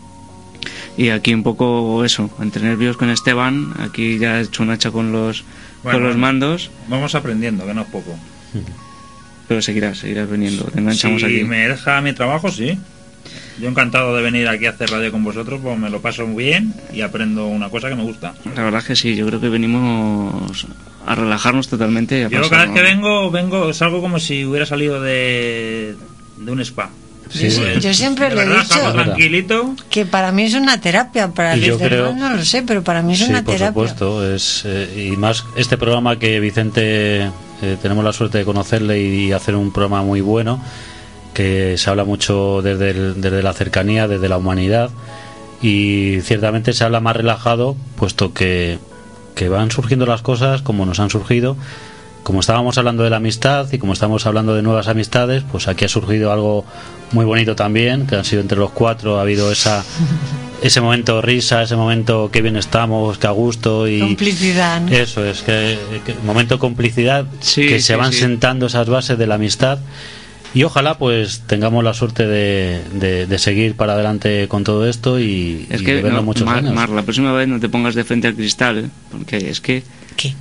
Y aquí un poco eso, entre nervios con Esteban, aquí ya he hecho un hacha con los mandos, Vamos aprendiendo, que no es poco. pero seguirás viniendo, te enganchamos Si aquí. me deja mi trabajo, sí. Yo encantado de venir aquí a hacer radio con vosotros, pues me lo paso muy bien y aprendo una cosa que me gusta. La verdad es que sí, yo creo que venimos a relajarnos totalmente. Y a Yo cada pasarnos- vez que vengo, salgo como si hubiera salido de un spa. Sí, sí. Yo siempre De lo he verdad, dicho, salgo tranquilito. que para mí es una terapia, para Y yo los demás creo- no lo sé, pero para mí es Sí, una por terapia. supuesto. Y más este programa que Vicente, tenemos la suerte de conocerle y hacer un programa muy bueno, que se habla mucho desde la cercanía, desde la humanidad, y ciertamente se habla más relajado, puesto que van surgiendo las cosas como nos han surgido. Como estábamos hablando de la amistad y como estamos hablando de nuevas amistades, pues aquí ha surgido algo muy bonito también, que han sido entre los 4, ha habido ese momento de risa, ese momento que bien estamos, que a gusto, y Complicidad, ¿no? eso es, que momento de complicidad, Sí, que sí, se van sí. sentando esas bases de la amistad, y ojalá pues tengamos la suerte de seguir para adelante con todo esto y Es de que, vernos no, muchos años. Mar, la próxima vez no te pongas de frente al cristal, porque es que ¿Qué?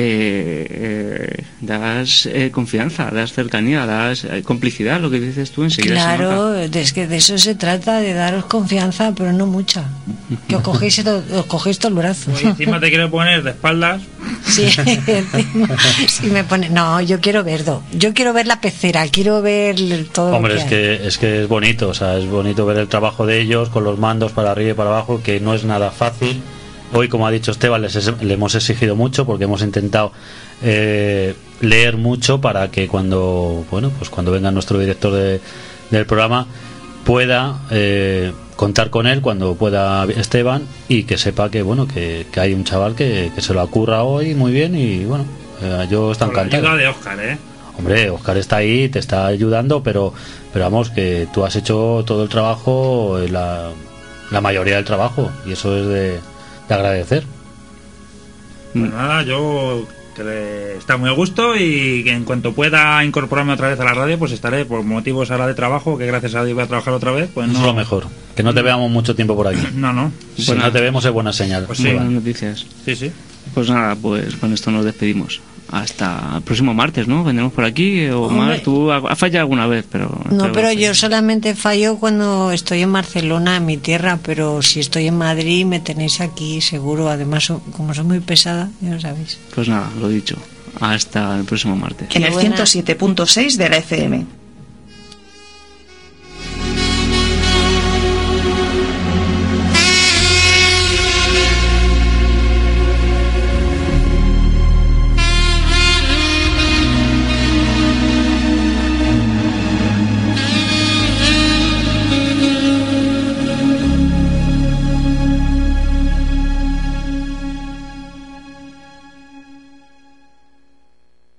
das confianza, das cercanía, das complicidad, lo que dices tú enseguida. se nota. Claro, es que de eso se trata, de daros confianza, pero no mucha. Que os cogéis todo el brazo. Y encima te quiero poner de espaldas. Sí, encima, sí me pone. No, yo quiero verlo. Yo quiero ver la pecera, quiero ver todo Hombre, lo es que hay. que es bonito, o sea, es bonito ver el trabajo de ellos con los mandos para arriba y para abajo, que no es nada fácil. Hoy, como ha dicho Esteban, le hemos exigido mucho porque hemos intentado leer mucho para que cuando venga nuestro director del programa pueda contar con él cuando pueda Esteban, y que sepa que que hay un chaval que se lo ocurra hoy muy bien, y bueno, yo estoy Con la encantado. ayuda de Óscar, ¿eh? Hombre, Óscar está ahí, te está ayudando, pero vamos, que tú has hecho todo el trabajo, la mayoría del trabajo, y eso es de agradecer. Pues nada, yo está muy a gusto, y que en cuanto pueda incorporarme otra vez a la radio, pues estaré, por motivos ahora de trabajo, que gracias a Dios voy a trabajar otra vez, pues Eso no. es lo mejor, que no te veamos mucho tiempo por aquí. No. Si no te vemos es buena señal. Pues sí. Buenas noticias. Sí. Pues nada, pues con esto nos despedimos. Hasta el próximo martes, ¿no? Vendremos por aquí. O Mar, tú has fallado alguna vez, pero... No, pero yo solamente fallo cuando estoy en Barcelona, en mi tierra, pero si estoy en Madrid me tenéis aquí seguro. Además, como soy muy pesada, ya lo sabéis. Pues nada, lo dicho. Hasta el próximo martes. En el 107.6 de la FM.